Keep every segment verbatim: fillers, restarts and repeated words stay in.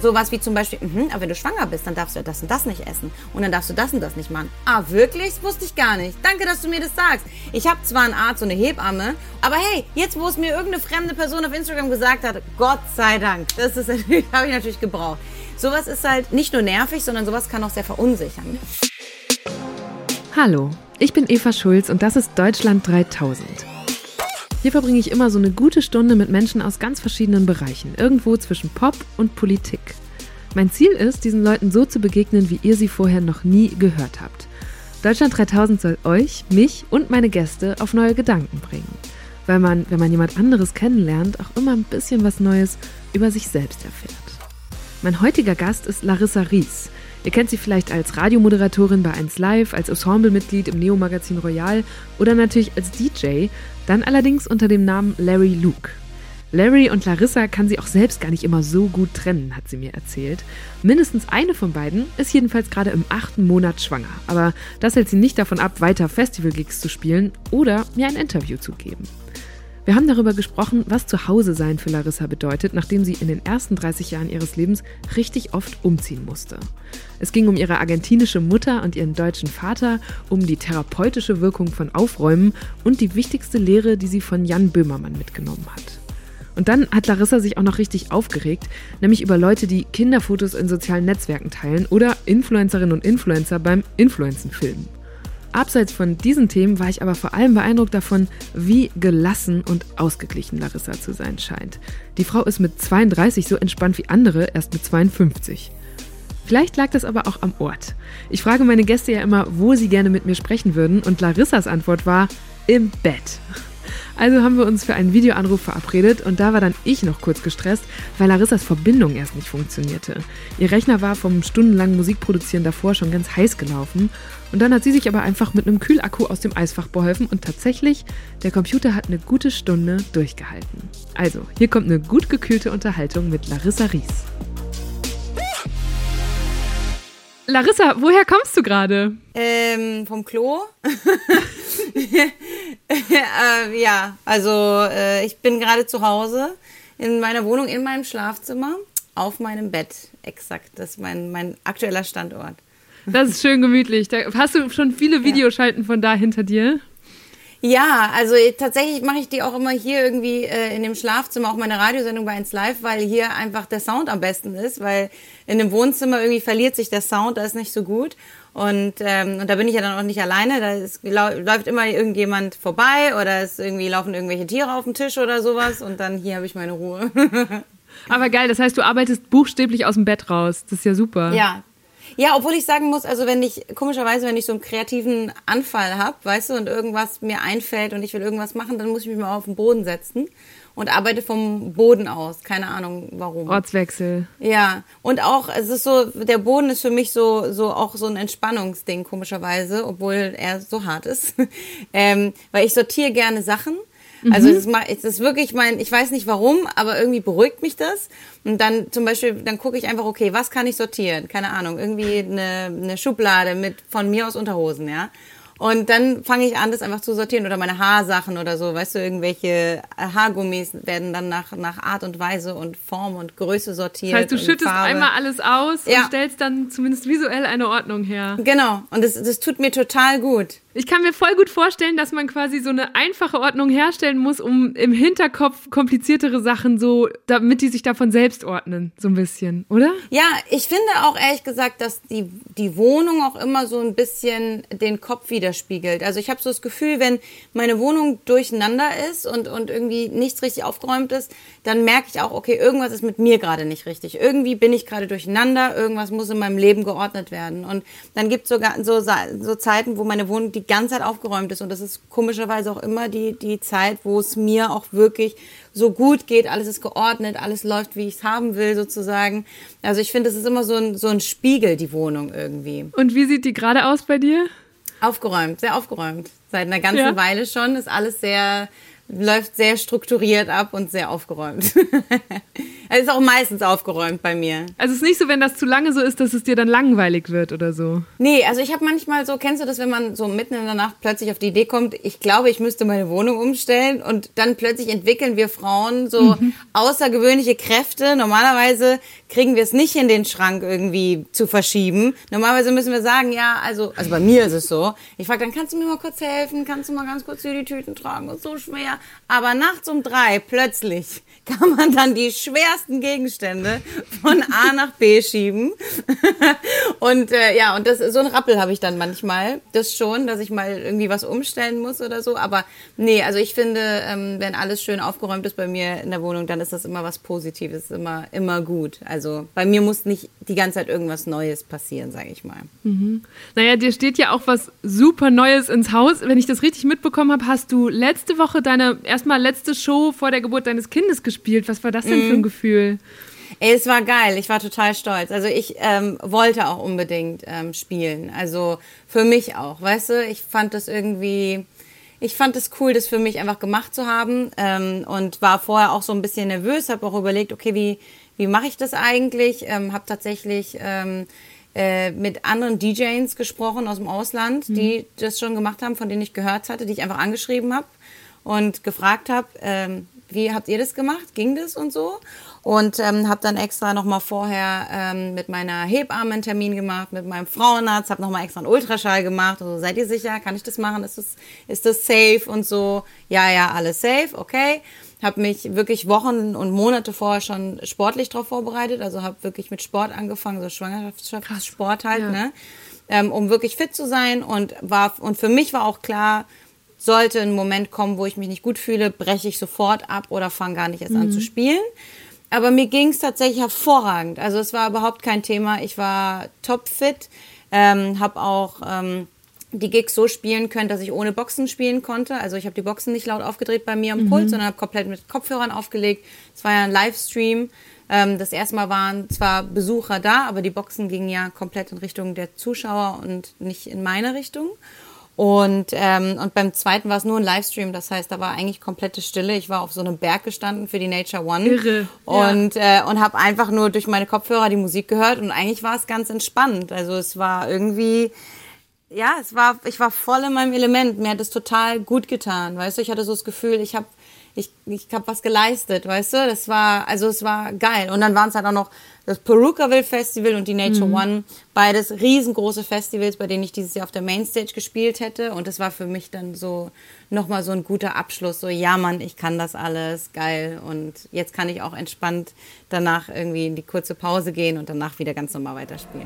sowas wie zum Beispiel, mh, aber wenn du schwanger bist, dann darfst du ja das und das nicht essen. Und dann darfst du das und das nicht machen. Ah, wirklich? Das wusste ich gar nicht. Danke, dass du mir das sagst. Ich habe zwar einen Arzt und eine Hebamme, aber hey, jetzt wo es mir irgendeine fremde Person auf Instagram gesagt hat, Gott sei Dank, das ist natürlich, habe ich natürlich gebraucht. Sowas ist halt nicht nur nervig, sondern sowas kann auch sehr verunsichern. Hallo, ich bin Eva Schulz und das ist Deutschland dreitausend. Hier verbringe ich immer so eine gute Stunde mit Menschen aus ganz verschiedenen Bereichen, irgendwo zwischen Pop und Politik. Mein Ziel ist, diesen Leuten so zu begegnen, wie ihr sie vorher noch nie gehört habt. Deutschland dreitausend soll euch, mich und meine Gäste auf neue Gedanken bringen. Weil man, wenn man jemand anderes kennenlernt, auch immer ein bisschen was Neues über sich selbst erfährt. Mein heutiger Gast ist Larissa Ries. Ihr kennt sie vielleicht als Radiomoderatorin bei eins Live, als Ensemblemitglied im Neo-Magazin Royal oder natürlich als D J, dann allerdings unter dem Namen Larry Luke. Larry und Larissa kann sie auch selbst gar nicht immer so gut trennen, hat sie mir erzählt. Mindestens eine von beiden ist jedenfalls gerade im achten Monat schwanger. Aber das hält sie nicht davon ab, weiter Festivalgigs zu spielen oder mir ein Interview zu geben. Wir haben darüber gesprochen, was Zuhause sein für Larissa bedeutet, nachdem sie in den ersten dreißig Jahren ihres Lebens richtig oft umziehen musste. Es ging um ihre argentinische Mutter und ihren deutschen Vater, um die therapeutische Wirkung von Aufräumen und die wichtigste Lehre, die sie von Jan Böhmermann mitgenommen hat. Und dann hat Larissa sich auch noch richtig aufgeregt, nämlich über Leute, die Kinderfotos in sozialen Netzwerken teilen oder Influencerinnen und Influencer beim Influencen filmen. Abseits von diesen Themen war ich aber vor allem beeindruckt davon, wie gelassen und ausgeglichen Larissa zu sein scheint. Die Frau ist mit zweiunddreißig so entspannt wie andere, erst mit zweiundfünfzig. Vielleicht lag das aber auch am Ort. Ich frage meine Gäste ja immer, wo sie gerne mit mir sprechen würden, und Larissas Antwort war, im Bett. Also haben wir uns für einen Videoanruf verabredet und da war dann ich noch kurz gestresst, weil Larissas Verbindung erst nicht funktionierte. Ihr Rechner war vom stundenlangen Musikproduzieren davor schon ganz heiß gelaufen und dann hat sie sich aber einfach mit einem Kühlakku aus dem Eisfach beholfen und tatsächlich, der Computer hat eine gute Stunde durchgehalten. Also, hier kommt eine gut gekühlte Unterhaltung mit Larissa Ries. Larissa, woher kommst du gerade? Ähm, vom Klo. äh, ja, also äh, ich bin gerade zu Hause in meiner Wohnung, in meinem Schlafzimmer, auf meinem Bett. Exakt, das ist mein, mein aktueller Standort. Das ist schön gemütlich. Da hast du schon viele Videoschalten von da hinter dir? Ja, also tatsächlich mache ich die auch immer hier irgendwie äh, in dem Schlafzimmer, auch meine Radiosendung bei eins Live, weil hier einfach der Sound am besten ist, weil in dem Wohnzimmer irgendwie verliert sich der Sound, da ist nicht so gut. Und, ähm, und da bin ich ja dann auch nicht alleine, da ist, läuft immer irgendjemand vorbei oder es irgendwie laufen irgendwelche Tiere auf dem Tisch oder sowas und dann hier habe ich meine Ruhe. Aber geil, das heißt, du arbeitest buchstäblich aus dem Bett raus, das ist ja super. Ja. Ja, obwohl ich sagen muss, also wenn ich, komischerweise, wenn ich so einen kreativen Anfall habe, weißt du, und irgendwas mir einfällt und ich will irgendwas machen, dann muss ich mich mal auf den Boden setzen und arbeite vom Boden aus. Keine Ahnung, warum. Ortswechsel. Ja, und auch, es ist so, der Boden ist für mich so, so auch so ein Entspannungsding, komischerweise, obwohl er so hart ist. ähm, weil ich sortiere gerne Sachen. Also es ist, mal, es ist wirklich mein, ich weiß nicht warum, aber irgendwie beruhigt mich das. Und dann zum Beispiel, dann gucke ich einfach, okay, was kann ich sortieren? Keine Ahnung, irgendwie eine, eine Schublade mit von mir aus Unterhosen, ja. Und dann fange ich an, das einfach zu sortieren oder meine Haarsachen oder so, weißt du, irgendwelche Haargummis werden dann nach, nach Art und Weise und Form und Größe sortiert. Das heißt, du schüttest Farbe. einmal alles aus ja. und stellst dann zumindest visuell eine Ordnung her. Genau, und das, das tut mir total gut. Ich kann mir voll gut vorstellen, dass man quasi so eine einfache Ordnung herstellen muss, um im Hinterkopf kompliziertere Sachen so, damit die sich davon selbst ordnen, so ein bisschen, oder? Ja, ich finde auch ehrlich gesagt, dass die, die Wohnung auch immer so ein bisschen den Kopf widerspiegelt. Also ich habe so das Gefühl, wenn meine Wohnung durcheinander ist und, und irgendwie nichts richtig aufgeräumt ist, dann merke ich auch, okay, irgendwas ist mit mir gerade nicht richtig. Irgendwie bin ich gerade durcheinander, irgendwas muss in meinem Leben geordnet werden. Und dann gibt es sogar so, so Zeiten, wo meine Wohnung die ganze Zeit aufgeräumt ist und das ist komischerweise auch immer die, die Zeit, wo es mir auch wirklich so gut geht, alles ist geordnet, alles läuft, wie ich es haben will sozusagen. Also ich finde, es ist immer so ein, so ein Spiegel, die Wohnung irgendwie. Und wie sieht die gerade aus bei dir? Aufgeräumt, sehr aufgeräumt. Seit einer ganzen ja. Weile schon ist alles sehr läuft sehr strukturiert ab und sehr aufgeräumt. Es ist auch meistens aufgeräumt bei mir. Also es ist nicht so, wenn das zu lange so ist, dass es dir dann langweilig wird oder so? Nee, also ich habe manchmal so, kennst du das, wenn man so mitten in der Nacht plötzlich auf die Idee kommt, ich glaube, ich müsste meine Wohnung umstellen und dann plötzlich entwickeln wir Frauen so mhm. außergewöhnliche Kräfte. Normalerweise kriegen wir es nicht hin, den Schrank irgendwie zu verschieben. Normalerweise müssen wir sagen, ja, also, also bei mir ist es so. Ich frage dann, kannst du mir mal kurz helfen? Kannst du mal ganz kurz hier die Tüten tragen? Das ist so schwer. Aber nachts um drei plötzlich kann man dann die schwersten Gegenstände von A nach B schieben. Und äh, ja, und das so ein Rappel habe ich dann manchmal. Das schon, dass ich mal irgendwie was umstellen muss oder so. Aber nee, also ich finde, ähm, wenn alles schön aufgeräumt ist bei mir in der Wohnung, dann ist das immer was Positives, immer immer gut. Also bei mir muss nicht die ganze Zeit irgendwas Neues passieren, sage ich mal. Mhm. Naja, dir steht ja auch was super Neues ins Haus. Wenn ich das richtig mitbekommen habe, hast du letzte Woche deine erstmal letzte Show vor der Geburt deines Kindes gespielt. Was war das denn mm. für ein Gefühl? Ey, es war geil. Ich war total stolz. Also ich ähm, wollte auch unbedingt ähm, spielen. Also für mich auch, weißt du? Ich fand das irgendwie, ich fand es cool, das für mich einfach gemacht zu haben ähm, und war vorher auch so ein bisschen nervös. Habe auch überlegt, okay, wie wie mache ich das eigentlich? Ähm, habe tatsächlich ähm, äh, mit anderen D Js gesprochen aus dem Ausland, mhm. die das schon gemacht haben, von denen ich gehört hatte, die ich einfach angeschrieben habe und gefragt habe, ähm, wie habt ihr das gemacht? Ging das und so? Und ähm, habe dann extra nochmal vorher ähm, mit meiner Hebamme einen Termin gemacht, mit meinem Frauenarzt, habe nochmal extra einen Ultraschall gemacht. Also, seid ihr sicher? Kann ich das machen? Ist das, ist das safe und so? Ja, ja, alles safe, okay. Habe mich wirklich Wochen und Monate vorher schon sportlich darauf vorbereitet. Also habe wirklich mit Sport angefangen, so Schwangerschaftssport halt, ja. ne? Ähm, um wirklich fit zu sein. Und war und für mich war auch klar, sollte ein Moment kommen, wo ich mich nicht gut fühle, breche ich sofort ab oder fange gar nicht erst mhm. an zu spielen. Aber mir ging es tatsächlich hervorragend. Also es war überhaupt kein Thema. Ich war topfit, ähm, habe auch ähm, die Gigs so spielen können, dass ich ohne Boxen spielen konnte. Also ich habe die Boxen nicht laut aufgedreht bei mir am mhm. Puls, sondern habe komplett mit Kopfhörern aufgelegt. Es war ja ein Livestream. Ähm, das erste Mal waren zwar Besucher da, aber die Boxen gingen ja komplett in Richtung der Zuschauer und nicht in meine Richtung. Und, ähm, und beim zweiten war es nur ein Livestream, das heißt, da war eigentlich komplette Stille. Ich war auf so einem Berg gestanden für die Nature One. Irre. Und, ja. äh, und habe einfach nur durch meine Kopfhörer die Musik gehört und eigentlich war es ganz entspannt. Also es war irgendwie, ja, es war, ich war voll in meinem Element. Mir hat es total gut getan, weißt du. Ich hatte so das Gefühl, ich habe ich, ich hab was geleistet, weißt du. Das war, also es war geil. Und dann waren es halt auch noch das Purukaville Festival und die Nature mhm. One, beides riesengroße Festivals, bei denen ich dieses Jahr auf der Mainstage gespielt hätte. Und das war für mich dann so nochmal so ein guter Abschluss. So, ja Mann, ich kann das alles, geil. Und jetzt kann ich auch entspannt danach irgendwie in die kurze Pause gehen und danach wieder ganz normal weiterspielen.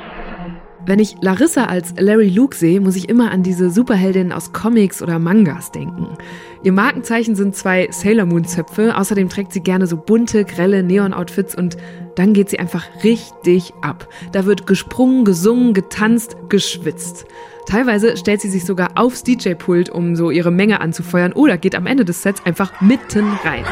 Wenn ich Larissa als Larry Luke sehe, muss ich immer an diese Superheldinnen aus Comics oder Mangas denken. Ihr Markenzeichen sind zwei Sailor Moon Zöpfe. Außerdem trägt sie gerne so bunte, grelle Neon-Outfits und dann geht sie einfach richtig ab. Da wird gesprungen, gesungen, getanzt, geschwitzt. Teilweise stellt sie sich sogar aufs D J-Pult, um so ihre Menge anzufeuern, oder geht am Ende des Sets einfach mitten rein.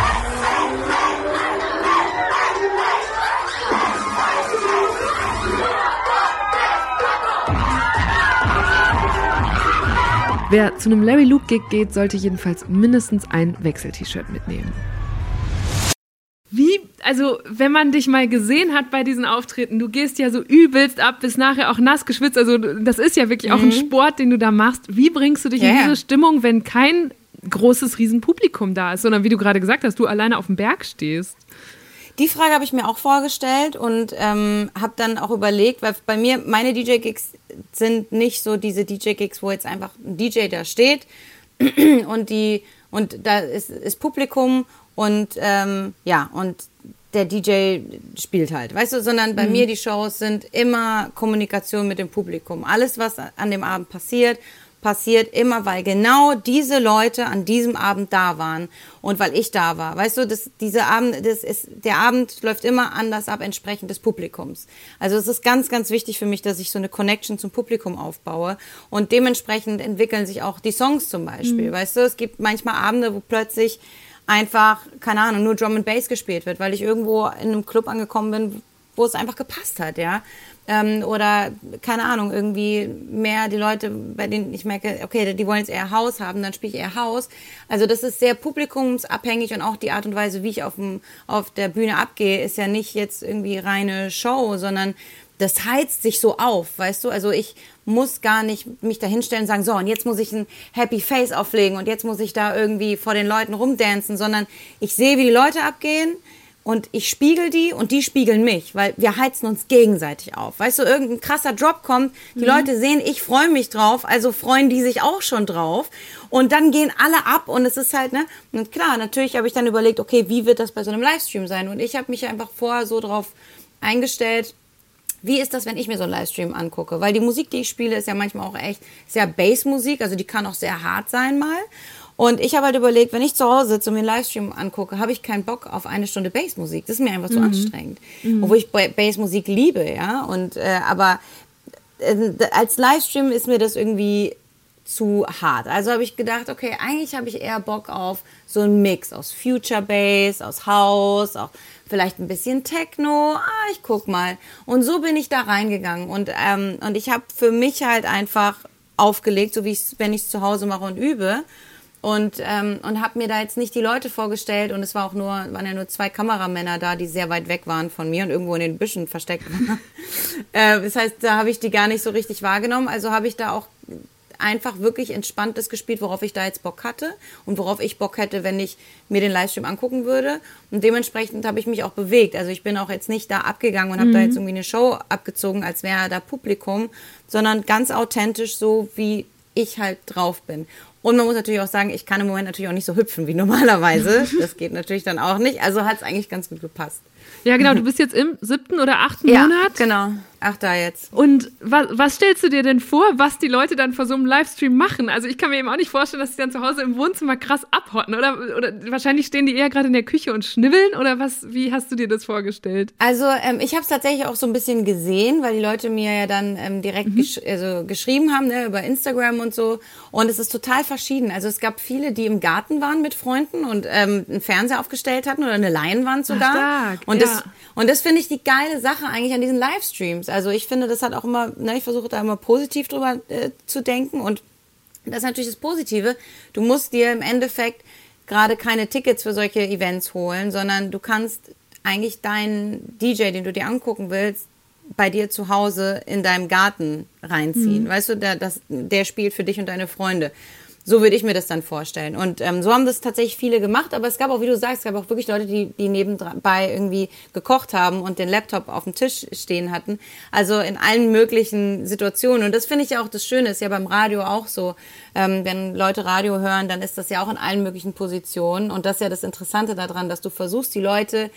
Wer zu einem Larry Luke Gig geht, sollte jedenfalls mindestens ein Wechsel-T-Shirt mitnehmen. Wie, also wenn man dich mal gesehen hat bei diesen Auftritten, du gehst ja so übelst ab, bist nachher auch nass geschwitzt, also das ist ja wirklich auch ein Sport, den du da machst. Wie bringst du dich yeah. in diese Stimmung, wenn kein großes Riesenpublikum da ist, sondern wie du gerade gesagt hast, du alleine auf dem Berg stehst? Die Frage habe ich mir auch vorgestellt und ähm, habe dann auch überlegt, weil bei mir, meine D J-Gigs sind nicht so diese D J-Gigs, wo jetzt einfach ein D J da steht und die und da ist, ist Publikum und ähm, ja, und der D J spielt halt, weißt du, sondern bei mhm. mir die Shows sind immer Kommunikation mit dem Publikum. Alles, was an dem Abend passiert, passiert immer, weil genau diese Leute an diesem Abend da waren und weil ich da war. Weißt du, das, diese Abend, das ist, der Abend läuft immer anders ab, entsprechend des Publikums. Also es ist ganz, ganz wichtig für mich, dass ich so eine Connection zum Publikum aufbaue und dementsprechend entwickeln sich auch die Songs zum Beispiel. Mhm. Weißt du, es gibt manchmal Abende, wo plötzlich einfach, keine Ahnung, nur Drum and Bass gespielt wird, weil ich irgendwo in einem Club angekommen bin, wo es einfach gepasst hat, ja. Ähm, oder, keine Ahnung, irgendwie mehr die Leute, bei denen ich merke, okay, die wollen jetzt eher House haben, dann spiele ich eher House. Also das ist sehr publikumsabhängig und auch die Art und Weise, wie ich auf, dem, auf der Bühne abgehe, ist ja nicht jetzt irgendwie reine Show, sondern das heizt sich so auf, weißt du? Also ich muss gar nicht mich da hinstellen und sagen, so, und jetzt muss ich ein Happy Face auflegen und jetzt muss ich da irgendwie vor den Leuten rumdancen, sondern ich sehe, wie die Leute abgehen, und ich spiegel die und die spiegeln mich, weil wir heizen uns gegenseitig auf. Weißt du, irgendein krasser Drop kommt, die mhm. Leute sehen, ich freue mich drauf, also freuen die sich auch schon drauf. Und dann gehen alle ab und es ist halt, ne, und klar, natürlich habe ich dann überlegt, okay, wie wird das bei so einem Livestream sein? Und ich habe mich einfach vorher so drauf eingestellt, wie ist das, wenn ich mir so einen Livestream angucke? Weil die Musik, die ich spiele, ist ja manchmal auch echt sehr Bassmusik, also die kann auch sehr hart sein mal. Und ich habe halt überlegt, wenn ich zu Hause sitze und mir einen Livestream angucke, habe ich keinen Bock auf eine Stunde Bassmusik. Das ist mir einfach zu mhm. anstrengend. Mhm. Obwohl ich Bassmusik liebe, ja. Und, äh, aber äh, als Livestream ist mir das irgendwie zu hart. Also habe ich gedacht, okay, eigentlich habe ich eher Bock auf so einen Mix aus Future Bass, aus House, auch vielleicht ein bisschen Techno. Ah, ich guck mal. Und so bin ich da reingegangen. Und, ähm, und ich habe für mich halt einfach aufgelegt, so wie ich wenn ich es zu Hause mache und übe. Und, ähm, und habe mir da jetzt nicht die Leute vorgestellt und es war auch nur, waren ja nur zwei Kameramänner da, die sehr weit weg waren von mir und irgendwo in den Büschen versteckt waren. äh, das heißt, da habe ich die gar nicht so richtig wahrgenommen. Also habe ich da auch einfach wirklich entspanntes gespielt, worauf ich da jetzt Bock hatte und worauf ich Bock hätte, wenn ich mir den Livestream angucken würde. Und dementsprechend habe ich mich auch bewegt. Also ich bin auch jetzt nicht da abgegangen und habe mhm. da jetzt irgendwie eine Show abgezogen, als wäre da Publikum, sondern ganz authentisch so, wie ich halt drauf bin. Und man muss natürlich auch sagen, ich kann im Moment natürlich auch nicht so hüpfen wie normalerweise. Das geht natürlich dann auch nicht. Also hat es eigentlich ganz gut gepasst. Ja, genau. Du bist jetzt im siebten oder achten ja, Monat. Genau. Achter jetzt. Und was, was stellst du dir denn vor, was die Leute dann vor so einem Livestream machen? Also ich kann mir eben auch nicht vorstellen, dass sie dann zu Hause im Wohnzimmer krass abhotten. Oder, oder wahrscheinlich stehen die eher gerade in der Küche und schnibbeln. Oder was? Wie hast du dir das vorgestellt? Also ähm, ich habe es tatsächlich auch so ein bisschen gesehen, weil die Leute mir ja dann ähm, direkt mhm. gesch- also geschrieben haben, ne, über Instagram und so. Und es ist total verschieden. Also es gab viele, die im Garten waren mit Freunden und ähm, einen Fernseher aufgestellt hatten oder eine Leinwand sogar. Ach, stark. Und ja. das, und das finde ich die geile Sache eigentlich an diesen Livestreams. Also ich finde, das hat auch immer, ne, ich versuche da immer positiv drüber äh, zu denken. Und das ist natürlich das Positive. Du musst dir im Endeffekt gerade keine Tickets für solche Events holen, sondern du kannst eigentlich deinen D J, den du dir angucken willst, bei dir zu Hause in deinem Garten reinziehen. Mhm. Weißt du, der, das, der spielt für dich und deine Freunde. So würde ich mir das dann vorstellen. Und ähm, so haben das tatsächlich viele gemacht. Aber es gab auch, wie du sagst, es gab auch wirklich Leute, die, die nebenbei irgendwie gekocht haben und den Laptop auf dem Tisch stehen hatten. Also in allen möglichen Situationen. Und das finde ich ja auch das Schöne. Ist ja beim Radio auch so. Ähm, wenn Leute Radio hören, dann ist das ja auch in allen möglichen Positionen. Und das ist ja das Interessante daran, dass du versuchst, die Leute,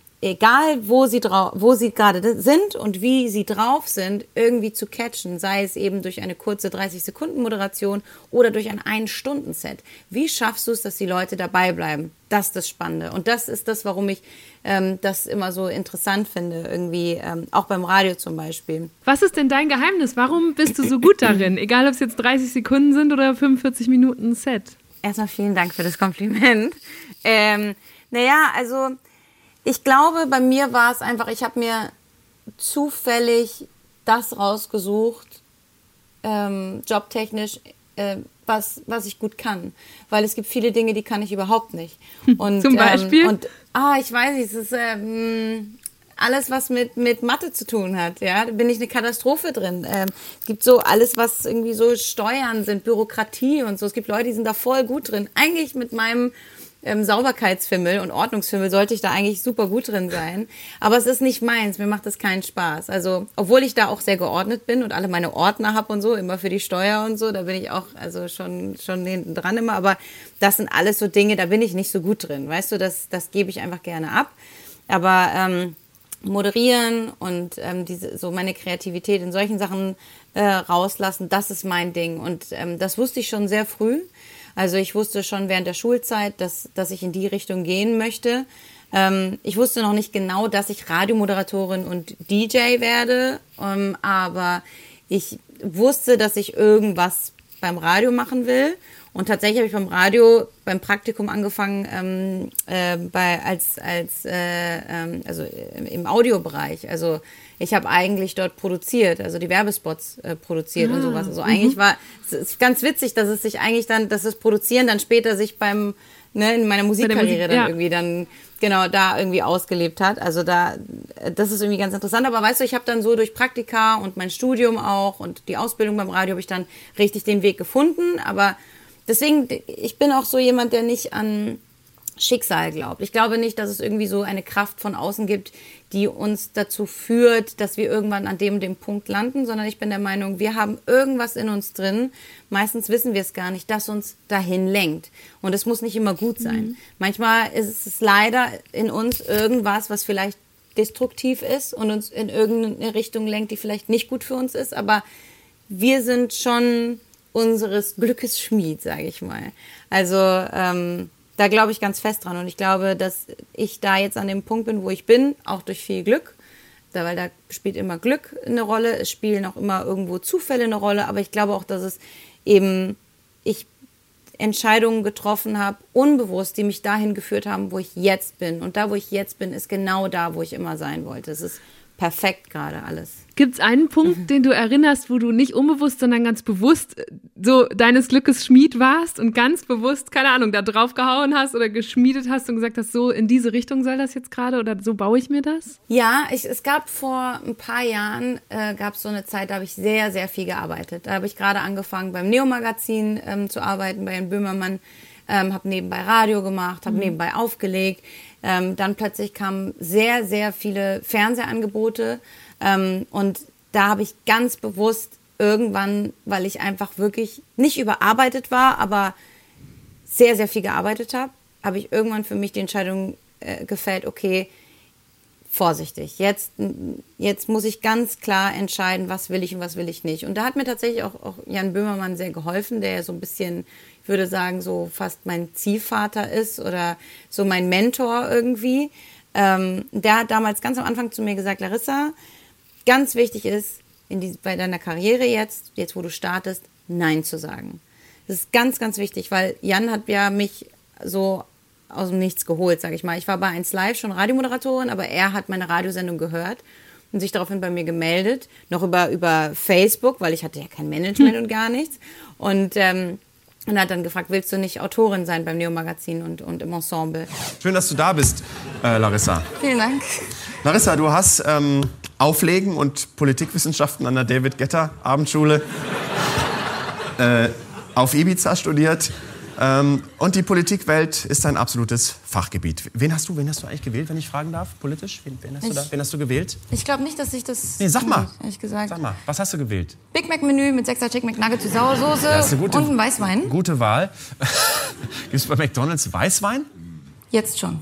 egal wo sie drauf, wo sie gerade sind und wie sie drauf sind, irgendwie zu catchen, sei es eben durch eine kurze dreißig Sekunden Moderation oder durch ein ein-Stunden-Set. Wie schaffst du es, dass die Leute dabei bleiben? Das ist das Spannende. Und das ist das, warum ich ähm, das immer so interessant finde, irgendwie, ähm, auch beim Radio zum Beispiel. Was ist denn dein Geheimnis? Warum bist du so gut darin? Egal, ob es jetzt dreißig Sekunden sind oder fünfundvierzig Minuten Set. Erstmal vielen Dank für das Kompliment. Ähm, naja, also ich glaube, bei mir war es einfach, ich habe mir zufällig das rausgesucht, ähm, jobtechnisch, äh, was, was ich gut kann. Weil es gibt viele Dinge, die kann ich überhaupt nicht. Und, Zum Beispiel? Ähm, und, ah, ich weiß nicht, es ist ähm, alles, was mit, mit Mathe zu tun hat. Ja, da bin ich eine Katastrophe drin. Ähm, es gibt so alles, was irgendwie so Steuern sind, Bürokratie und so. Es gibt Leute, die sind da voll gut drin. Eigentlich mit meinem Ähm, Sauberkeitsfimmel und Ordnungsfimmel sollte ich da eigentlich super gut drin sein. Aber es ist nicht meins, mir macht das keinen Spaß. Also, obwohl ich da auch sehr geordnet bin und alle meine Ordner habe und so, immer für die Steuer und so, da bin ich auch also schon schon hinten dran immer. Aber das sind alles so Dinge, da bin ich nicht so gut drin. Weißt du, das, das gebe ich einfach gerne ab. Aber ähm, moderieren und ähm, diese so meine Kreativität in solchen Sachen äh, rauslassen, das ist mein Ding. Und ähm, das wusste ich schon sehr früh. Also ich wusste schon während der Schulzeit, dass, dass ich in die Richtung gehen möchte. Ähm, ich wusste noch nicht genau, dass ich Radiomoderatorin und D J werde, ähm, aber ich wusste, dass ich irgendwas beim Radio machen will Und tatsächlich habe ich beim Radio, beim Praktikum angefangen, ähm, äh, bei, als, als äh, ähm, also im Audiobereich. Also ich habe eigentlich dort produziert, also die Werbespots äh, produziert ah, und sowas. Also eigentlich war, es ist ganz witzig, dass es sich eigentlich dann, dass das Produzieren dann später sich beim, ne, in meiner Musikkarriere Musik, dann ja. irgendwie dann, genau, da irgendwie ausgelebt hat. Also da, das ist irgendwie ganz interessant. Aber weißt du, ich habe dann so durch Praktika und mein Studium auch und die Ausbildung beim Radio habe ich dann richtig den Weg gefunden. Aber deswegen, ich bin auch so jemand, der nicht an Schicksal glaubt. Ich glaube nicht, dass es irgendwie so eine Kraft von außen gibt, die uns dazu führt, dass wir irgendwann an dem dem Punkt landen, sondern ich bin der Meinung, wir haben irgendwas in uns drin, meistens wissen wir es gar nicht, das uns dahin lenkt. Und es muss nicht immer gut sein. Mhm. Manchmal ist es leider in uns irgendwas, was vielleicht destruktiv ist und uns in irgendeine Richtung lenkt, die vielleicht nicht gut für uns ist, aber wir sind schon unseres Glückes Schmied, sage ich mal. Also ähm, da glaube ich ganz fest dran und ich glaube, dass ich da jetzt an dem Punkt bin, wo ich bin, auch durch viel Glück, da, weil da spielt immer Glück eine Rolle, es spielen auch immer irgendwo Zufälle eine Rolle, aber ich glaube auch, dass es eben, ich Entscheidungen getroffen habe, unbewusst, die mich dahin geführt haben, wo ich jetzt bin. Und da, wo ich jetzt bin, ist genau da, wo ich immer sein wollte. Es ist perfekt gerade alles. Gibt es einen Punkt, mhm. den du erinnerst, wo du nicht unbewusst, sondern ganz bewusst so deines Glückes Schmied warst und ganz bewusst, keine Ahnung, da drauf gehauen hast oder geschmiedet hast und gesagt hast, so in diese Richtung soll das jetzt gerade oder so baue ich mir das? Ja, ich, es gab vor ein paar Jahren, äh, gab es so eine Zeit, da habe ich sehr, sehr viel gearbeitet. Da habe ich gerade angefangen beim Neo-Magazin ähm, zu arbeiten, bei Jan Böhmermann, ähm, habe nebenbei Radio gemacht, habe mhm. nebenbei aufgelegt. Ähm, dann plötzlich kamen sehr, sehr viele Fernsehangebote ähm, und da habe ich ganz bewusst irgendwann, weil ich einfach wirklich nicht überarbeitet war, aber sehr, sehr viel gearbeitet habe, habe ich irgendwann für mich die Entscheidung äh, gefällt, okay, vorsichtig, jetzt, jetzt muss ich ganz klar entscheiden, was will ich und was will ich nicht. Und da hat mir tatsächlich auch, auch Jan Böhmermann sehr geholfen, der ja so ein bisschen, ich würde sagen, so fast mein Ziehvater ist oder so mein Mentor irgendwie. Ähm, der hat damals ganz am Anfang zu mir gesagt, Larissa, ganz wichtig ist, in die, bei deiner Karriere jetzt, jetzt wo du startest, Nein zu sagen. Das ist ganz, ganz wichtig, weil Jan hat ja mich so aus dem Nichts geholt, sage ich mal. Ich war bei eins Live schon Radiomoderatorin, aber er hat meine Radiosendung gehört und sich daraufhin bei mir gemeldet, noch über, über Facebook, weil ich hatte ja kein Management hm. und gar nichts. Und, ähm, und hat dann gefragt, willst du nicht Autorin sein beim Neo-Magazin und, und im Ensemble? Schön, dass du da bist, äh, Larissa. Vielen Dank. Larissa, du hast ähm, Auflegen und Politikwissenschaften an der David Guetta Abendschule äh, auf Ibiza studiert. Ähm, und die Politikwelt ist dein absolutes Fachgebiet. Wen hast du, wen hast du eigentlich gewählt, wenn ich fragen darf, politisch? Wen, wen, hast, ich, du da, wen hast du gewählt? Ich glaube nicht, dass ich das... Nee, sag mal. Ehrlich gesagt. Sag mal, was hast du gewählt? Big Mac Menü mit sechser Chicken McNugget zu Sauersoße ja, gute, und ein Weißwein. Gute Wahl. Gibt es bei McDonald's Weißwein? Jetzt schon.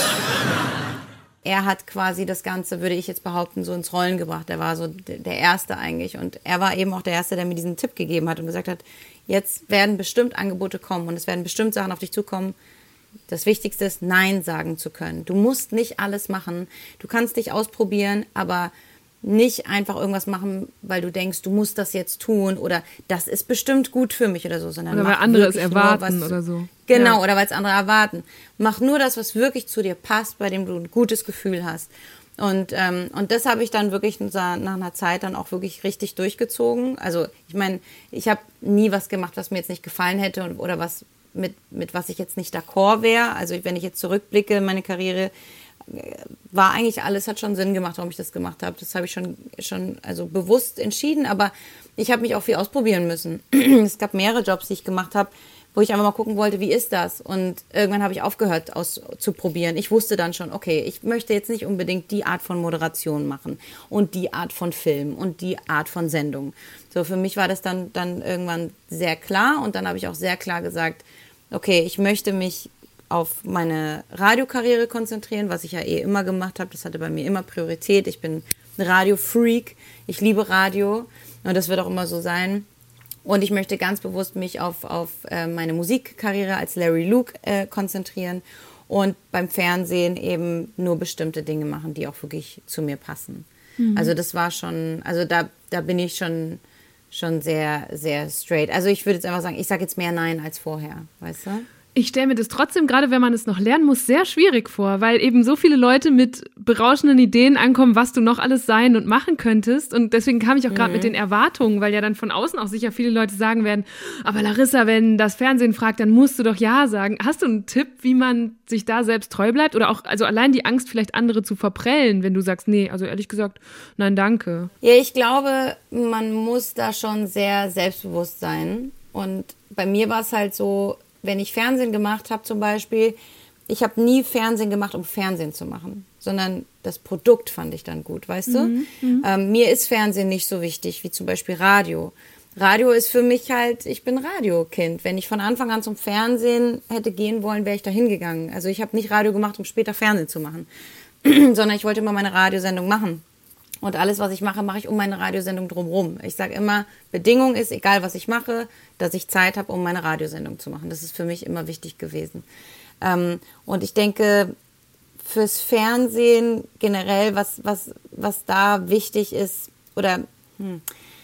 Er hat quasi das Ganze, würde ich jetzt behaupten, so ins Rollen gebracht. Er war so der Erste eigentlich. Und er war eben auch der Erste, der mir diesen Tipp gegeben hat und gesagt hat, jetzt werden bestimmt Angebote kommen und es werden bestimmt Sachen auf dich zukommen. Das Wichtigste ist, Nein sagen zu können. Du musst nicht alles machen. Du kannst dich ausprobieren, aber nicht einfach irgendwas machen, weil du denkst, du musst das jetzt tun oder das ist bestimmt gut für mich oder so. Sondern oder weil andere es erwarten was, oder so. Genau, ja. oder weil es andere erwarten. Mach nur das, was wirklich zu dir passt, bei dem du ein gutes Gefühl hast. Und, ähm, und das habe ich dann wirklich nach einer Zeit dann auch wirklich richtig durchgezogen. Also ich meine, ich habe nie was gemacht, was mir jetzt nicht gefallen hätte oder was mit, mit was ich jetzt nicht d'accord wäre. Also wenn ich jetzt zurückblicke in meine Karriere, war eigentlich alles, hat schon Sinn gemacht, warum ich das gemacht habe. Das habe ich schon, schon also bewusst entschieden, aber ich habe mich auch viel ausprobieren müssen. Es gab mehrere Jobs, die ich gemacht habe, wo ich einfach mal gucken wollte, wie ist das? Und irgendwann habe ich aufgehört auszuprobieren. Ich wusste dann schon, okay, ich möchte jetzt nicht unbedingt die Art von Moderation machen und die Art von Film und die Art von Sendung. So, für mich war das dann, dann irgendwann sehr klar und dann habe ich auch sehr klar gesagt, okay, ich möchte mich auf meine Radiokarriere konzentrieren, was ich ja eh immer gemacht habe. Das hatte bei mir immer Priorität. Ich bin ein Radio-Freak. Ich liebe Radio und das wird auch immer so sein. Und ich möchte ganz bewusst mich auf, auf äh, meine Musikkarriere als Larry Luke äh, konzentrieren und beim Fernsehen eben nur bestimmte Dinge machen, die auch wirklich zu mir passen. Mhm. Also das war schon, also da, da bin ich schon, schon sehr, sehr straight. Also ich würde jetzt einfach sagen, ich sage jetzt mehr Nein als vorher, weißt du? Ich stelle mir das trotzdem, gerade wenn man es noch lernen muss, sehr schwierig vor, weil eben so viele Leute mit berauschenden Ideen ankommen, was du noch alles sein und machen könntest. Und deswegen kam ich auch gerade mhm. mit den Erwartungen, weil ja dann von außen auch sicher viele Leute sagen werden, aber Larissa, wenn das Fernsehen fragt, dann musst du doch Ja sagen. Hast du einen Tipp, wie man sich da selbst treu bleibt? Oder auch, also allein die Angst, vielleicht andere zu verprellen, wenn du sagst, nee, also ehrlich gesagt, nein, danke. Ja, ich glaube, man muss da schon sehr selbstbewusst sein. Und bei mir war es halt so, wenn ich Fernsehen gemacht habe zum Beispiel, ich habe nie Fernsehen gemacht, um Fernsehen zu machen, sondern das Produkt fand ich dann gut, weißt mhm, du? Ähm, mir ist Fernsehen nicht so wichtig wie zum Beispiel Radio. Radio ist für mich halt, ich bin Radiokind. Wenn ich von Anfang an zum Fernsehen hätte gehen wollen, wäre ich da hingegangen. Also ich habe nicht Radio gemacht, um später Fernsehen zu machen, sondern ich wollte immer meine Radiosendung machen. Und alles, was ich mache, mache ich um meine Radiosendung drumherum. Ich sage immer, Bedingung ist, egal was ich mache, dass ich Zeit habe, um meine Radiosendung zu machen. Das ist für mich immer wichtig gewesen. Ähm, und ich denke, fürs Fernsehen generell, was, was, was da wichtig ist, oder, hm,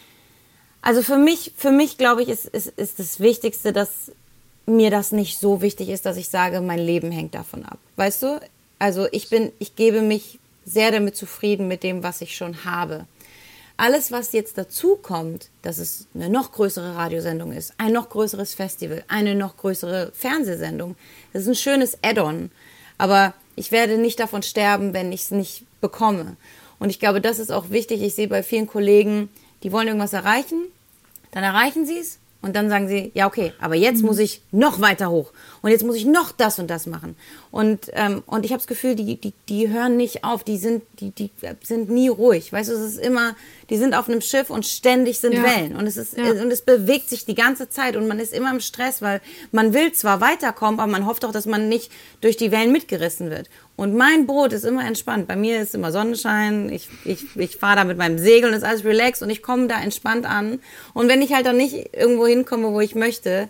also für mich, für mich glaube ich, ist, ist, ist das Wichtigste, dass mir das nicht so wichtig ist, dass ich sage, mein Leben hängt davon ab. Weißt du? Also ich bin, ich gebe mich sehr damit zufrieden mit dem, was ich schon habe. Alles, was jetzt dazu kommt, dass es eine noch größere Radiosendung ist, ein noch größeres Festival, eine noch größere Fernsehsendung, das ist ein schönes Add-on. Aber ich werde nicht davon sterben, wenn ich es nicht bekomme. Und ich glaube, das ist auch wichtig. Ich sehe bei vielen Kollegen, die wollen irgendwas erreichen, dann erreichen sie es. Und dann sagen sie, ja okay, aber jetzt muss ich noch weiter hoch und jetzt muss ich noch das und das machen. Und ähm, und ich habe das Gefühl, die die die hören nicht auf, die sind die die sind nie ruhig. Weißt du, es ist immer, die sind auf einem Schiff und ständig sind ja. Wellen und es ist ja. und es bewegt sich die ganze Zeit und man ist immer im Stress, weil man will zwar weiterkommen, aber man hofft auch, dass man nicht durch die Wellen mitgerissen wird. Und mein Boot ist immer entspannt. Bei mir ist immer Sonnenschein. Ich, ich, ich fahre da mit meinem Segel und ist alles relaxed und ich komme da entspannt an. Und wenn ich halt dann nicht irgendwo hinkomme, wo ich möchte,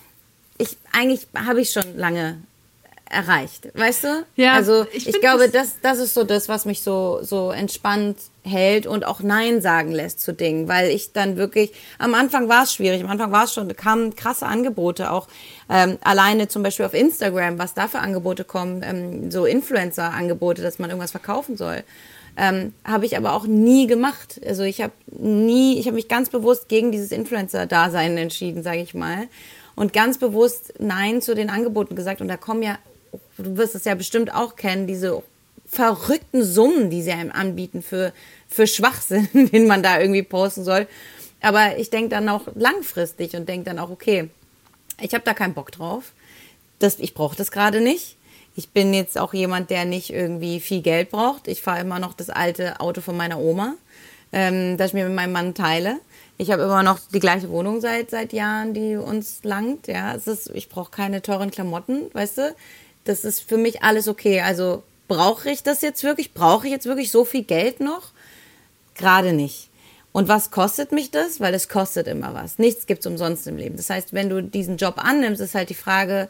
ich, eigentlich habe ich schon lange erreicht. Weißt du? Ja, also ich, ich glaube, das, das ist so das, was mich so, so entspannt hält und auch Nein sagen lässt zu Dingen, weil ich dann wirklich, am Anfang war es schwierig, am Anfang war es schon, kamen krasse Angebote, auch ähm, alleine zum Beispiel auf Instagram, was da für Angebote kommen, ähm, so Influencer-Angebote, dass man irgendwas verkaufen soll, ähm, habe ich aber auch nie gemacht. Also ich habe nie, ich habe mich ganz bewusst gegen dieses Influencer-Dasein entschieden, sage ich mal, und ganz bewusst Nein zu den Angeboten gesagt und da kommen ja, du wirst es ja bestimmt auch kennen, diese verrückten Summen, die sie einem anbieten für, für Schwachsinn, den man da irgendwie posten soll. Aber ich denke dann auch langfristig und denke dann auch, okay, ich habe da keinen Bock drauf. Das, ich brauche das gerade nicht. Ich bin jetzt auch jemand, der nicht irgendwie viel Geld braucht. Ich fahre immer noch das alte Auto von meiner Oma, ähm, das ich mir mit meinem Mann teile. Ich habe immer noch die gleiche Wohnung seit, seit Jahren, die uns langt. Ja, es ist, ich brauche keine teuren Klamotten, weißt du. Das ist für mich alles okay. Also brauche ich das jetzt wirklich? Brauche ich jetzt wirklich so viel Geld noch? Gerade nicht. Und was kostet mich das? Weil es kostet immer was. Nichts gibt's umsonst im Leben. Das heißt, wenn du diesen Job annimmst, ist halt die Frage,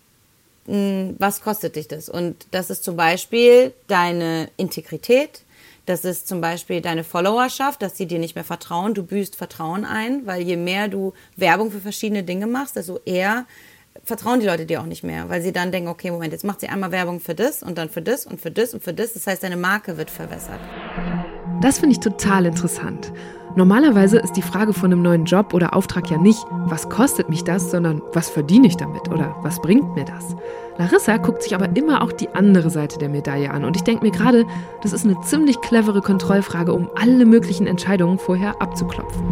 was kostet dich das? Und das ist zum Beispiel deine Integrität. Das ist zum Beispiel deine Followerschaft, dass sie dir nicht mehr vertrauen. Du büßt Vertrauen ein, weil je mehr du Werbung für verschiedene Dinge machst, desto eher vertrauen die Leute dir auch nicht mehr, weil sie dann denken, okay, Moment, jetzt macht sie einmal Werbung für das und dann für das und für das und für das. Das heißt, deine Marke wird verwässert. Das finde ich total interessant. Normalerweise ist die Frage von einem neuen Job oder Auftrag ja nicht, was kostet mich das, sondern was verdiene ich damit oder was bringt mir das? Larissa guckt sich aber immer auch die andere Seite der Medaille an und ich denke mir gerade, das ist eine ziemlich clevere Kontrollfrage, um alle möglichen Entscheidungen vorher abzuklopfen.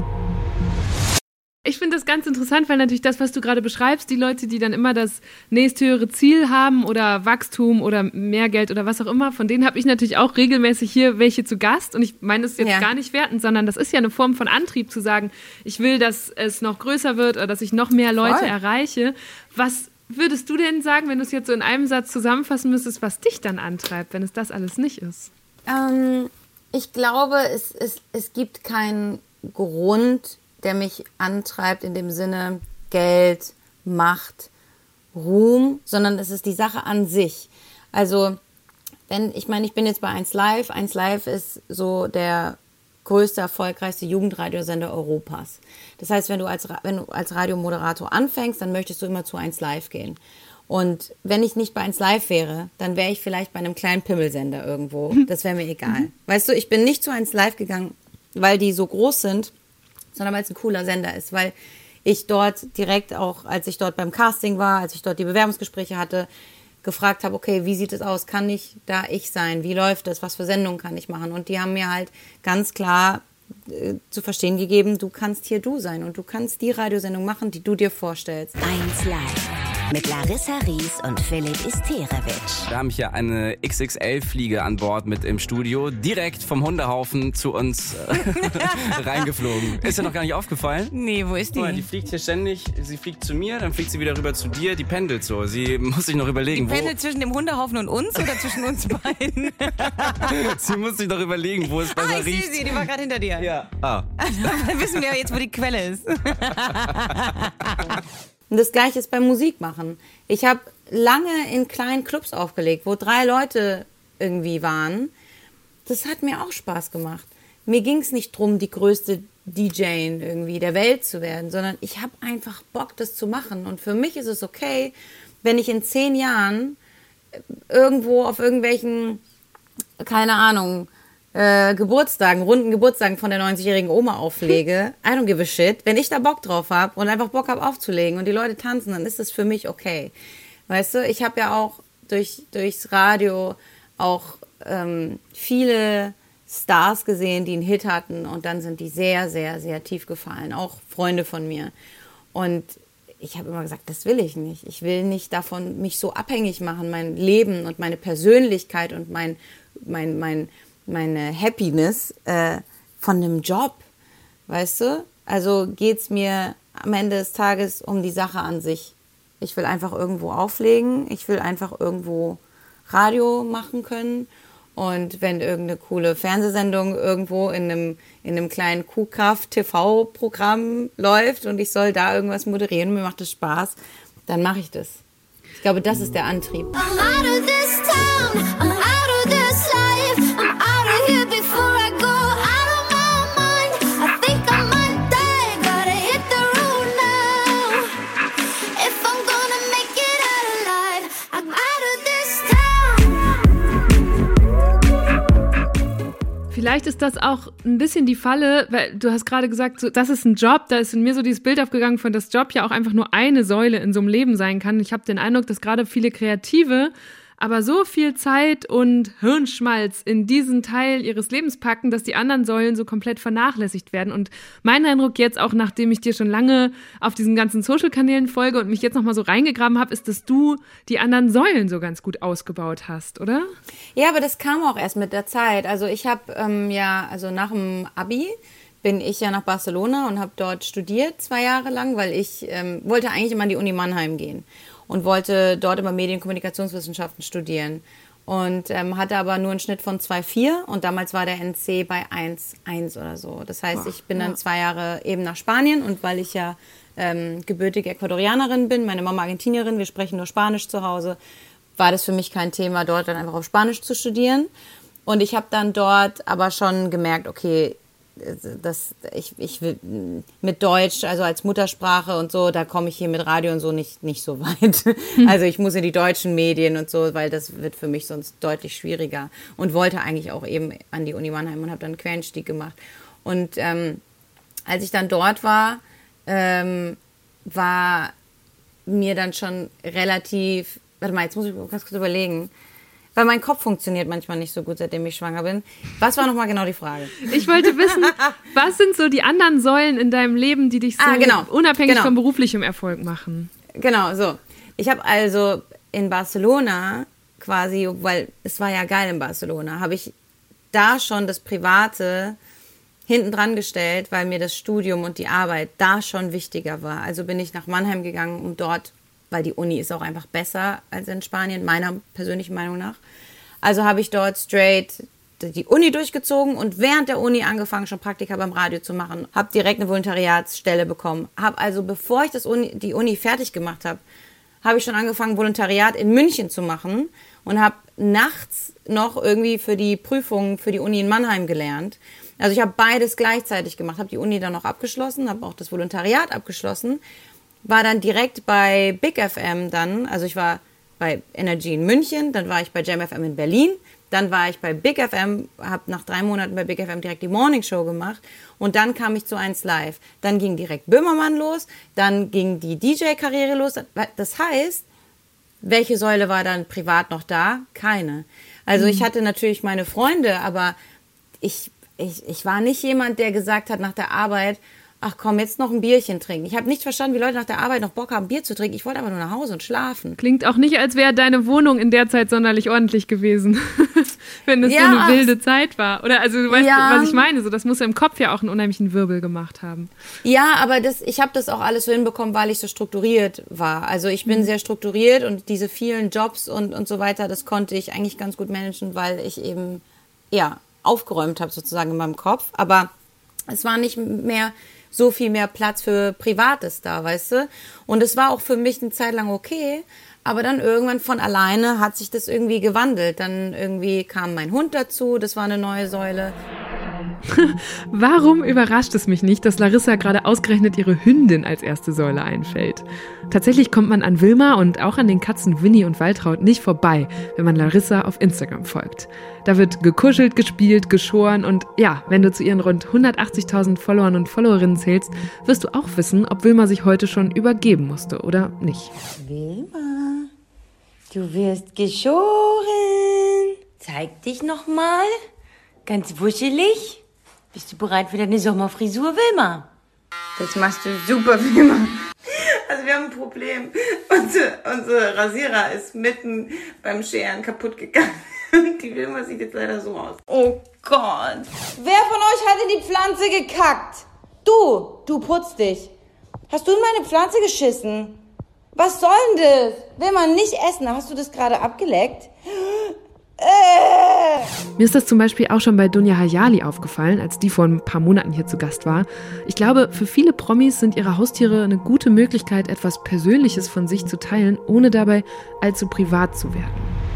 Ich finde das ganz interessant, weil natürlich das, was du gerade beschreibst, die Leute, die dann immer das nächsthöhere Ziel haben oder Wachstum oder mehr Geld oder was auch immer, von denen habe ich natürlich auch regelmäßig hier welche zu Gast und ich meine das jetzt ja. gar nicht wertend, sondern das ist ja eine Form von Antrieb zu sagen, ich will, dass es noch größer wird oder dass ich noch mehr Leute Voll. erreiche. Was würdest du denn sagen, wenn du es jetzt so in einem Satz zusammenfassen müsstest, was dich dann antreibt, wenn es das alles nicht ist? Ähm, ich glaube, es, es, es gibt keinen Grund, der mich antreibt in dem Sinne Geld, Macht, Ruhm, sondern es ist die Sache an sich. Also, wenn, ich meine, ich bin jetzt bei eins Live. eins Live ist so der größte, erfolgreichste Jugendradiosender Europas. Das heißt, wenn du als, wenn du als Radiomoderator anfängst, dann möchtest du immer zu eins Live gehen. Und wenn ich nicht bei eins Live wäre, dann wäre ich vielleicht bei einem kleinen Pimmelsender irgendwo. Das wäre mir egal. Weißt du, ich bin nicht zu eins Live gegangen, weil die so groß sind, sondern weil es ein cooler Sender ist. Weil ich dort direkt auch, als ich dort beim Casting war, als ich dort die Bewerbungsgespräche hatte, gefragt habe, okay, wie sieht es aus? Kann ich da ich sein? Wie läuft es? Was für Sendungen kann ich machen? Und die haben mir halt ganz klar äh, zu verstehen gegeben, du kannst hier du sein und du kannst die Radiosendung machen, die du dir vorstellst. eins Live mit Larissa Ries und Philipp Isterewitsch. Wir haben hier eine X X L-Fliege an Bord mit im Studio, direkt vom Hundehaufen zu uns äh, reingeflogen. Ist dir noch gar nicht aufgefallen? Nee, wo ist die? Oh, die fliegt hier ständig, sie fliegt zu mir, dann fliegt sie wieder rüber zu dir, die pendelt so. Sie muss sich noch überlegen, die wo... pendelt zwischen dem Hundehaufen und uns oder zwischen uns beiden? Sie muss sich noch überlegen, wo es besser ah, ich riecht. sehe sie, die war gerade hinter dir. Ja. Ah. Dann wissen wir ja jetzt, wo die Quelle ist. Und das Gleiche ist beim Musikmachen. Ich habe lange in kleinen Clubs aufgelegt, wo drei Leute irgendwie waren. Das hat mir auch Spaß gemacht. Mir ging es nicht darum, die größte D J irgendwie der Welt zu werden, sondern ich habe einfach Bock, das zu machen. Und für mich ist es okay, wenn ich in zehn Jahren irgendwo auf irgendwelchen, keine Ahnung, Äh, Geburtstagen, runden Geburtstagen von der neunzigjährigen Oma auflege. I don't give a shit. Wenn ich da Bock drauf habe und einfach Bock habe aufzulegen und die Leute tanzen, dann ist das für mich okay. Weißt du, ich habe ja auch durch, durchs Radio auch ähm, viele Stars gesehen, die einen Hit hatten und dann sind die sehr, sehr, sehr tief gefallen. Auch Freunde von mir. Und ich habe immer gesagt, das will ich nicht. Ich will nicht davon mich so abhängig machen, mein Leben und meine Persönlichkeit und mein, mein, mein meine Happiness äh, von einem Job, weißt du? Also geht's mir am Ende des Tages um die Sache an sich. Ich will einfach irgendwo auflegen, ich will einfach irgendwo Radio machen können und wenn irgendeine coole Fernsehsendung irgendwo in einem, in einem kleinen Kuhkraft-T V-Programm läuft und ich soll da irgendwas moderieren, mir macht das Spaß, dann mache ich das. Ich glaube, das ist der Antrieb. I'm out of this town, I'm out of this life, I'm out of here before I go out of my mind. I think I might die, gotta hit the road now. If I'm gonna make it out alive, I'm out of this town. Vielleicht ist das auch ein bisschen die Falle, weil du hast gerade gesagt, so, das ist ein Job, da ist in mir so dieses Bild aufgegangen, von dass Job ja auch einfach nur eine Säule in so einem Leben sein kann. Ich habe den Eindruck, dass gerade viele Kreative aber so viel Zeit und Hirnschmalz in diesen Teil ihres Lebens packen, dass die anderen Säulen so komplett vernachlässigt werden. Und mein Eindruck jetzt auch, nachdem ich dir schon lange auf diesen ganzen Social-Kanälen folge und mich jetzt nochmal so reingegraben habe, ist, dass du die anderen Säulen so ganz gut ausgebaut hast, oder? Ja, aber das kam auch erst mit der Zeit. Also ich habe ähm, ja, also nach dem Abi bin ich ja nach Barcelona und habe dort studiert, zwei Jahre lang, weil ich ähm, wollte eigentlich immer an die Uni Mannheim gehen und wollte dort immer Medien- und Kommunikationswissenschaften studieren und ähm, hatte aber nur einen Schnitt von zwei Komma vier und damals war der N C bei eins Komma eins oder so. Das heißt, ich bin dann zwei Jahre eben nach Spanien und weil ich ja ähm, gebürtige Ecuadorianerin bin, meine Mama Argentinierin, wir sprechen nur Spanisch zu Hause, war das für mich kein Thema, dort dann einfach auf Spanisch zu studieren. Und ich habe dann dort aber schon gemerkt, okay, das, ich, ich will mit Deutsch, also als Muttersprache und so, da komme ich hier mit Radio und so nicht, nicht so weit. Also ich muss in die deutschen Medien und so, weil das wird für mich sonst deutlich schwieriger. Und wollte eigentlich auch eben an die Uni Mannheim und habe dann einen Quereinstieg gemacht. Und ähm, als ich dann dort war, ähm, war mir dann schon relativ, warte mal, jetzt muss ich ganz kurz überlegen, weil mein Kopf funktioniert manchmal nicht so gut, seitdem ich schwanger bin. Was war nochmal genau die Frage? Ich wollte wissen, was sind so die anderen Säulen in deinem Leben, die dich so ah, genau. unabhängig genau. von beruflichem Erfolg machen? Genau, so. Ich habe also in Barcelona quasi, weil es war ja geil in Barcelona, habe ich da schon das Private hinten dran gestellt, weil mir das Studium und die Arbeit da schon wichtiger war. Also bin ich nach Mannheim gegangen, um dort, weil die Uni ist auch einfach besser als in Spanien, meiner persönlichen Meinung nach. Also habe ich dort straight die Uni durchgezogen und während der Uni angefangen, schon Praktika beim Radio zu machen. Habe direkt eine Volontariatsstelle bekommen. Habe also, bevor ich das Uni, die Uni fertig gemacht habe, habe ich schon angefangen, Volontariat in München zu machen und habe nachts noch irgendwie für die Prüfung für die Uni in Mannheim gelernt. Also ich habe beides gleichzeitig gemacht, habe die Uni dann noch abgeschlossen, habe auch das Volontariat abgeschlossen, war dann direkt bei Big F M dann, also ich war bei Energy in München, dann war ich bei Jam F M in Berlin, dann war ich bei Big F M, habe nach drei Monaten bei Big F M direkt die Morning Show gemacht und dann kam ich zu eins Live. Dann ging direkt Böhmermann los, dann ging die D J-Karriere los. Das heißt, welche Säule war dann privat noch da? Keine. Also ich hatte natürlich meine Freunde, aber ich, ich, ich war nicht jemand, der gesagt hat nach der Arbeit, ach komm, jetzt noch ein Bierchen trinken. Ich habe nicht verstanden, wie Leute nach der Arbeit noch Bock haben, Bier zu trinken. Ich wollte aber nur nach Hause und schlafen. Klingt auch nicht, als wäre deine Wohnung in der Zeit sonderlich ordentlich gewesen, wenn es Ja. so eine wilde Zeit war. Oder also du weißt, Ja. was ich meine. So, das muss ja im Kopf ja auch einen unheimlichen Wirbel gemacht haben. Ja, aber das, ich habe das auch alles so hinbekommen, weil ich so strukturiert war. Also ich bin sehr strukturiert und diese vielen Jobs und, und so weiter, das konnte ich eigentlich ganz gut managen, weil ich eben ja aufgeräumt habe sozusagen in meinem Kopf. Aber es war nicht mehr so viel mehr Platz für Privates da, weißt du? Und es war auch für mich eine Zeit lang okay, aber dann irgendwann von alleine hat sich das irgendwie gewandelt. Dann irgendwie kam mein Hund dazu, das war eine neue Säule. Warum überrascht es mich nicht, dass Larissa gerade ausgerechnet ihre Hündin als erste Säule einfällt? Tatsächlich kommt man an Wilma und auch an den Katzen Winnie und Waltraud nicht vorbei, wenn man Larissa auf Instagram folgt. Da wird gekuschelt, gespielt, geschoren und ja, wenn du zu ihren rund hundertachtzigtausend Followern und Followerinnen zählst, wirst du auch wissen, ob Wilma sich heute schon übergeben musste oder nicht. Wilma, du wirst geschoren. Zeig dich noch mal. Ganz wuschelig. Bist du bereit für deine Sommerfrisur, Wilma? Das machst du super, Wilma. Also wir haben ein Problem. Unsere, unsere Rasierer ist mitten beim Scheren kaputt gegangen. Die Wilma sieht jetzt leider so aus. Oh Gott. Wer von euch hat in die Pflanze gekackt? Du, du putz dich. Hast du in meine Pflanze geschissen? Was soll denn das? Will man nicht essen? Hast du das gerade abgeleckt? Äh. Mir ist das zum Beispiel auch schon bei Dunja Hayali aufgefallen, als die vor ein paar Monaten hier zu Gast war. Ich glaube, für viele Promis sind ihre Haustiere eine gute Möglichkeit, etwas Persönliches von sich zu teilen, ohne dabei allzu privat zu werden.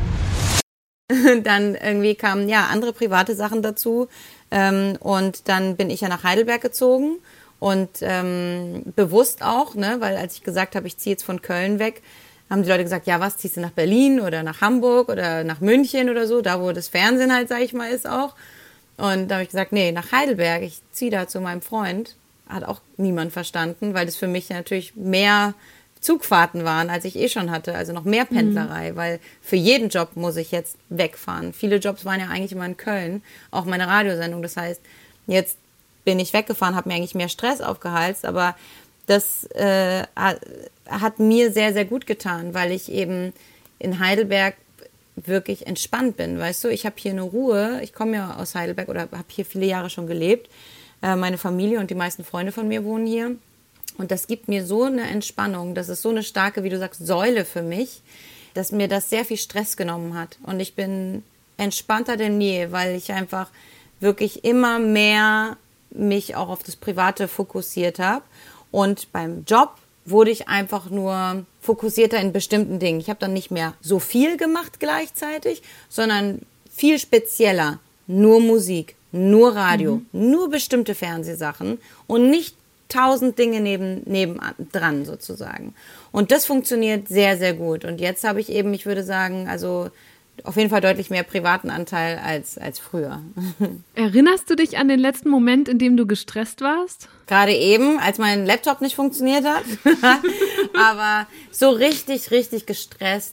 Dann irgendwie kamen ja andere private Sachen dazu ähm, und dann bin ich ja nach Heidelberg gezogen und ähm, bewusst auch, ne, weil als ich gesagt habe, ich ziehe jetzt von Köln weg, haben die Leute gesagt, ja was, ziehst du nach Berlin oder nach Hamburg oder nach München oder so, da wo das Fernsehen halt, sag ich mal, ist auch. Und da habe ich gesagt, nee, nach Heidelberg, ich ziehe da zu meinem Freund. Hat auch niemand verstanden, weil das für mich natürlich mehr Zugfahrten waren, als ich eh schon hatte, also noch mehr Pendlerei, mhm. weil für jeden Job muss ich jetzt wegfahren. Viele Jobs waren ja eigentlich immer in Köln, auch meine Radiosendung, das heißt, jetzt bin ich weggefahren, habe mir eigentlich mehr Stress aufgehalst, aber das äh, hat mir sehr, sehr gut getan, weil ich eben in Heidelberg wirklich entspannt bin, weißt du, ich habe hier eine Ruhe, ich komme ja aus Heidelberg oder habe hier viele Jahre schon gelebt, äh, meine Familie und die meisten Freunde von mir wohnen hier. Und das gibt mir so eine Entspannung, das ist so eine starke, wie du sagst, Säule für mich, dass mir das sehr viel Stress genommen hat. Und ich bin entspannter denn je, weil ich einfach wirklich immer mehr mich auch auf das Private fokussiert habe. Und beim Job wurde ich einfach nur fokussierter in bestimmten Dingen. Ich habe dann nicht mehr so viel gemacht gleichzeitig, sondern viel spezieller. Nur Musik, nur Radio, mhm. nur bestimmte Fernsehsachen und nicht tausend Dinge neben, nebendran sozusagen. Und das funktioniert sehr, sehr gut. Und jetzt habe ich eben, ich würde sagen, also auf jeden Fall deutlich mehr privaten Anteil als, als früher. Erinnerst du dich an den letzten Moment, in dem du gestresst warst? Gerade eben, als mein Laptop nicht funktioniert hat. Aber so richtig, richtig gestresst,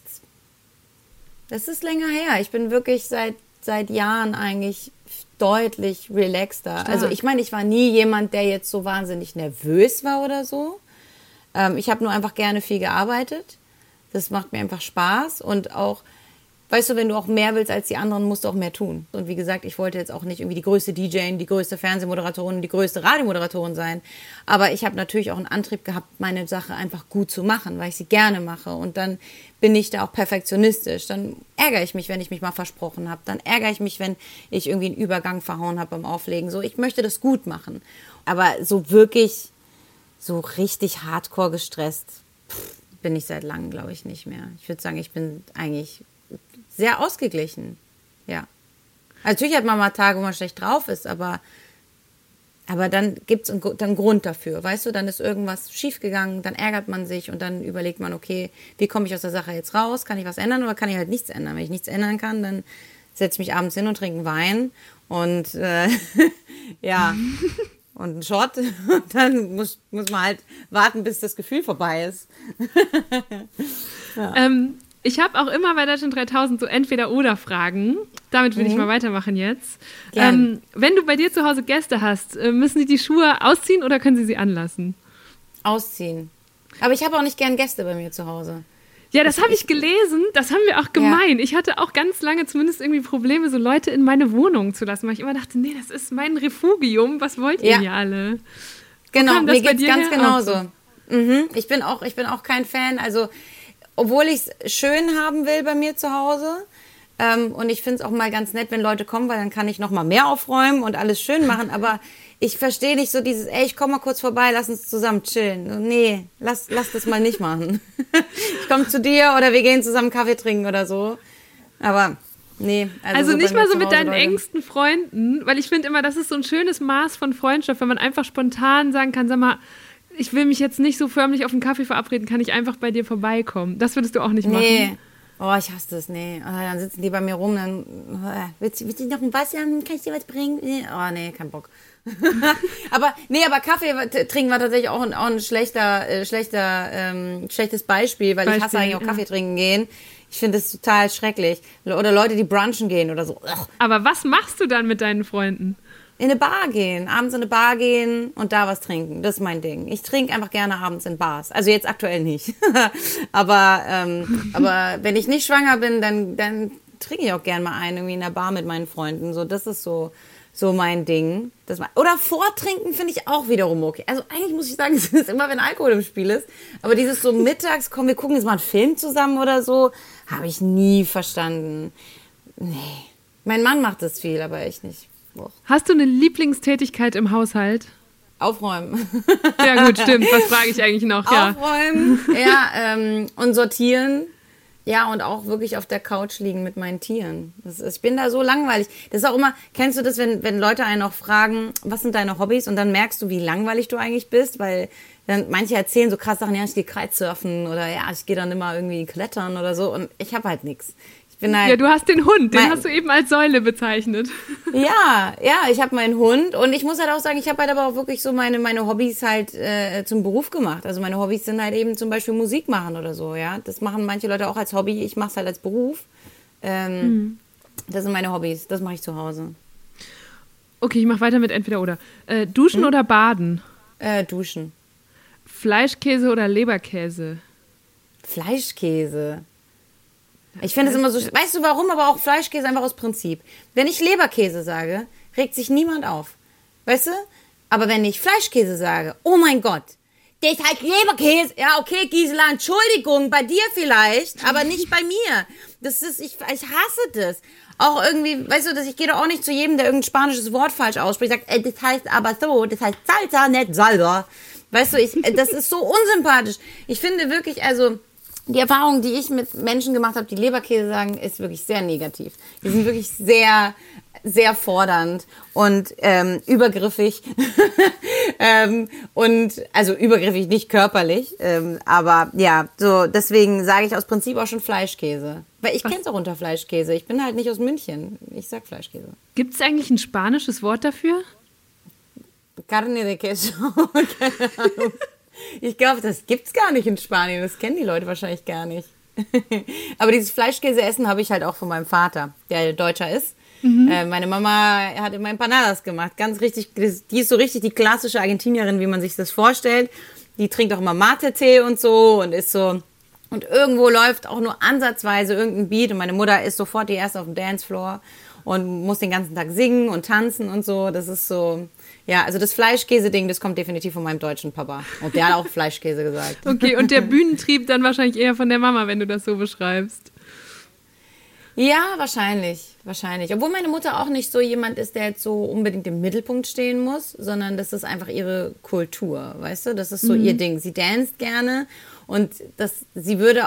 das ist länger her. Ich bin wirklich seit, seit Jahren eigentlich deutlich relaxter. Stark. Also ich meine, ich war nie jemand, der jetzt so wahnsinnig nervös war oder so. Ähm, ich habe nur einfach gerne viel gearbeitet. Das macht mir einfach Spaß und auch, weißt du, wenn du auch mehr willst als die anderen, musst du auch mehr tun. Und wie gesagt, ich wollte jetzt auch nicht irgendwie die größte D J, die größte Fernsehmoderatorin, die größte Radiomoderatorin sein. Aber ich habe natürlich auch einen Antrieb gehabt, meine Sache einfach gut zu machen, weil ich sie gerne mache. Und dann bin ich da auch perfektionistisch. Dann ärgere ich mich, wenn ich mich mal versprochen habe. Dann ärgere ich mich, wenn ich irgendwie einen Übergang verhauen habe beim Auflegen. So, ich möchte das gut machen. Aber so wirklich, so richtig hardcore gestresst, pff, bin ich seit langem, glaube ich, nicht mehr. Ich würde sagen, ich bin eigentlich sehr ausgeglichen. Ja. Natürlich hat man mal Tage, wo man schlecht drauf ist, aber, aber dann gibt es einen, einen Grund dafür. Weißt du, dann ist irgendwas schiefgegangen, dann ärgert man sich und dann überlegt man, okay, wie komme ich aus der Sache jetzt raus? Kann ich was ändern oder kann ich halt nichts ändern? Wenn ich nichts ändern kann, dann setze ich mich abends hin und trinke einen Wein und äh, ja, und einen Shot. Und dann muss, muss man halt warten, bis das Gefühl vorbei ist. ja. ähm, ich habe auch immer bei Deutschland dreitausend so Entweder-Oder-Fragen. Damit würde mhm. ich mal weitermachen jetzt. Ähm, wenn du bei dir zu Hause Gäste hast, müssen die die Schuhe ausziehen oder können sie sie anlassen? Ausziehen. Aber ich habe auch nicht gern Gäste bei mir zu Hause. Ja, das habe ich gelesen. Das haben wir auch gemein. Ja. Ich hatte auch ganz lange zumindest irgendwie Probleme, so Leute in meine Wohnung zu lassen, weil ich immer dachte, nee, das ist mein Refugium. Was wollt ihr ja. hier alle? Genau, mir geht's ganz genauso. Mhm. Ich bin auch, ich bin auch kein Fan. Also, obwohl ich es schön haben will bei mir zu Hause, ähm, und ich finde es auch mal ganz nett, wenn Leute kommen, weil dann kann ich noch mal mehr aufräumen und alles schön machen, aber ich verstehe nicht so dieses, ey, ich komme mal kurz vorbei, lass uns zusammen chillen. Nee, lass, lass das mal nicht machen. Ich komme zu dir oder wir gehen zusammen Kaffee trinken oder so. Aber nee. Also, also so nicht mal so mit deinen Leute. engsten Freunden, weil ich finde immer, das ist so ein schönes Maß von Freundschaft, wenn man einfach spontan sagen kann, sag mal, ich will mich jetzt nicht so förmlich auf einen Kaffee verabreden, kann ich einfach bei dir vorbeikommen. Das würdest du auch nicht machen? Nee. Oh, ich hasse das, nee. Oh, dann sitzen die bei mir rum, dann, oh, willst, willst du noch ein Wasser, kann ich dir was bringen? Oh, nee, kein Bock. aber, nee, aber Kaffee trinken war tatsächlich auch ein, auch ein schlechter, äh, schlechter, ähm, schlechtes Beispiel, weil Beispiel, ich hasse eigentlich auch ja. Kaffee trinken gehen. Ich finde das total schrecklich. Oder Leute, die brunchen gehen oder so. Ugh. Aber was machst du dann mit deinen Freunden? In eine Bar gehen, abends in eine Bar gehen und da was trinken. Das ist mein Ding. Ich trinke einfach gerne abends in Bars. Also jetzt aktuell nicht. aber, ähm, aber wenn ich nicht schwanger bin, dann, dann trinke ich auch gerne mal ein, irgendwie in der Bar mit meinen Freunden. So, das ist so, so mein Ding. Das, oder vortrinken finde ich auch wiederum okay. Also eigentlich muss ich sagen, es ist immer, wenn Alkohol im Spiel ist. Aber dieses so mittags, komm, wir gucken jetzt mal einen Film zusammen oder so, habe ich nie verstanden. Nee. Mein Mann macht das viel, aber ich nicht. Hast du eine Lieblingstätigkeit im Haushalt? Aufräumen. Ja gut, stimmt. Was frage ich eigentlich noch? Ja. Aufräumen, ja, ähm, und sortieren. Ja, und auch wirklich auf der Couch liegen mit meinen Tieren. Das ist, ich bin da so langweilig. Das ist auch immer, kennst du das, wenn, wenn Leute einen auch fragen, was sind deine Hobbys? Und dann merkst du, wie langweilig du eigentlich bist, weil dann manche erzählen so krass Sachen, ja, ich gehe Kitesurfen oder ja, ich gehe dann immer irgendwie klettern oder so und ich habe halt nichts. Halt, ja, du hast den Hund, den mein, hast du eben als Säule bezeichnet. Ja, ja, ich habe meinen Hund und ich muss halt auch sagen, ich habe halt aber auch wirklich so meine, meine Hobbys halt äh, zum Beruf gemacht. Also meine Hobbys sind halt eben zum Beispiel Musik machen oder so, ja. Das machen manche Leute auch als Hobby, ich mache es halt als Beruf. Ähm, mhm. Das sind meine Hobbys, das mache ich zu Hause. Okay, ich mache weiter mit entweder oder. Äh, duschen hm? oder baden? Äh, duschen. Fleischkäse oder Leberkäse? Fleischkäse. Ich finde es immer so, weißt du warum, aber auch Fleischkäse einfach aus Prinzip. Wenn ich Leberkäse sage, regt sich niemand auf. Weißt du? Aber wenn ich Fleischkäse sage, oh mein Gott, der ist halt Leberkäse. Ja, okay, Gisela, Entschuldigung, bei dir vielleicht, aber nicht bei mir. Das ist, ich, ich hasse das. Auch irgendwie, weißt du, dass ich gehe doch auch nicht zu jedem, der irgendein spanisches Wort falsch ausspricht, sagt, ey, das heißt aber so, das heißt Salsa, nicht Salsa. Weißt du, ich, das ist so unsympathisch. Ich finde wirklich, also, die Erfahrung, die ich mit Menschen gemacht habe, die Leberkäse sagen, ist wirklich sehr negativ. Die sind wirklich sehr, sehr fordernd und ähm, übergriffig. ähm, und also übergriffig, nicht körperlich. Ähm, aber ja, so deswegen sage ich aus Prinzip auch schon Fleischkäse. Weil ich kenne es auch unter Fleischkäse. Ich bin halt nicht aus München. Ich sag Fleischkäse. Gibt es eigentlich ein spanisches Wort dafür? Carne de queso. Keine Ahnung. Ich glaube, das gibt's gar nicht in Spanien. Das kennen die Leute wahrscheinlich gar nicht. Aber dieses Fleischkäse-Essen habe ich halt auch von meinem Vater, der Deutscher ist. Mhm. Äh, meine Mama hat immer Empanadas gemacht. Ganz richtig, die ist so richtig die klassische Argentinierin, wie man sich das vorstellt. Die trinkt auch immer Mate-Tee und so und ist so. Und irgendwo läuft auch nur ansatzweise irgendein Beat und meine Mutter ist sofort die erste auf dem Dancefloor und muss den ganzen Tag singen und tanzen und so. Das ist so. Ja, also das Fleischkäse-Ding, das kommt definitiv von meinem deutschen Papa. Und der hat auch Fleischkäse gesagt. Okay, und der Bühnentrieb dann wahrscheinlich eher von der Mama, wenn du das so beschreibst. Ja, wahrscheinlich, wahrscheinlich. Obwohl meine Mutter auch nicht so jemand ist, der jetzt so unbedingt im Mittelpunkt stehen muss, sondern das ist einfach ihre Kultur, weißt du? Das ist so mhm. ihr Ding. Sie danst gerne und das, sie würde auch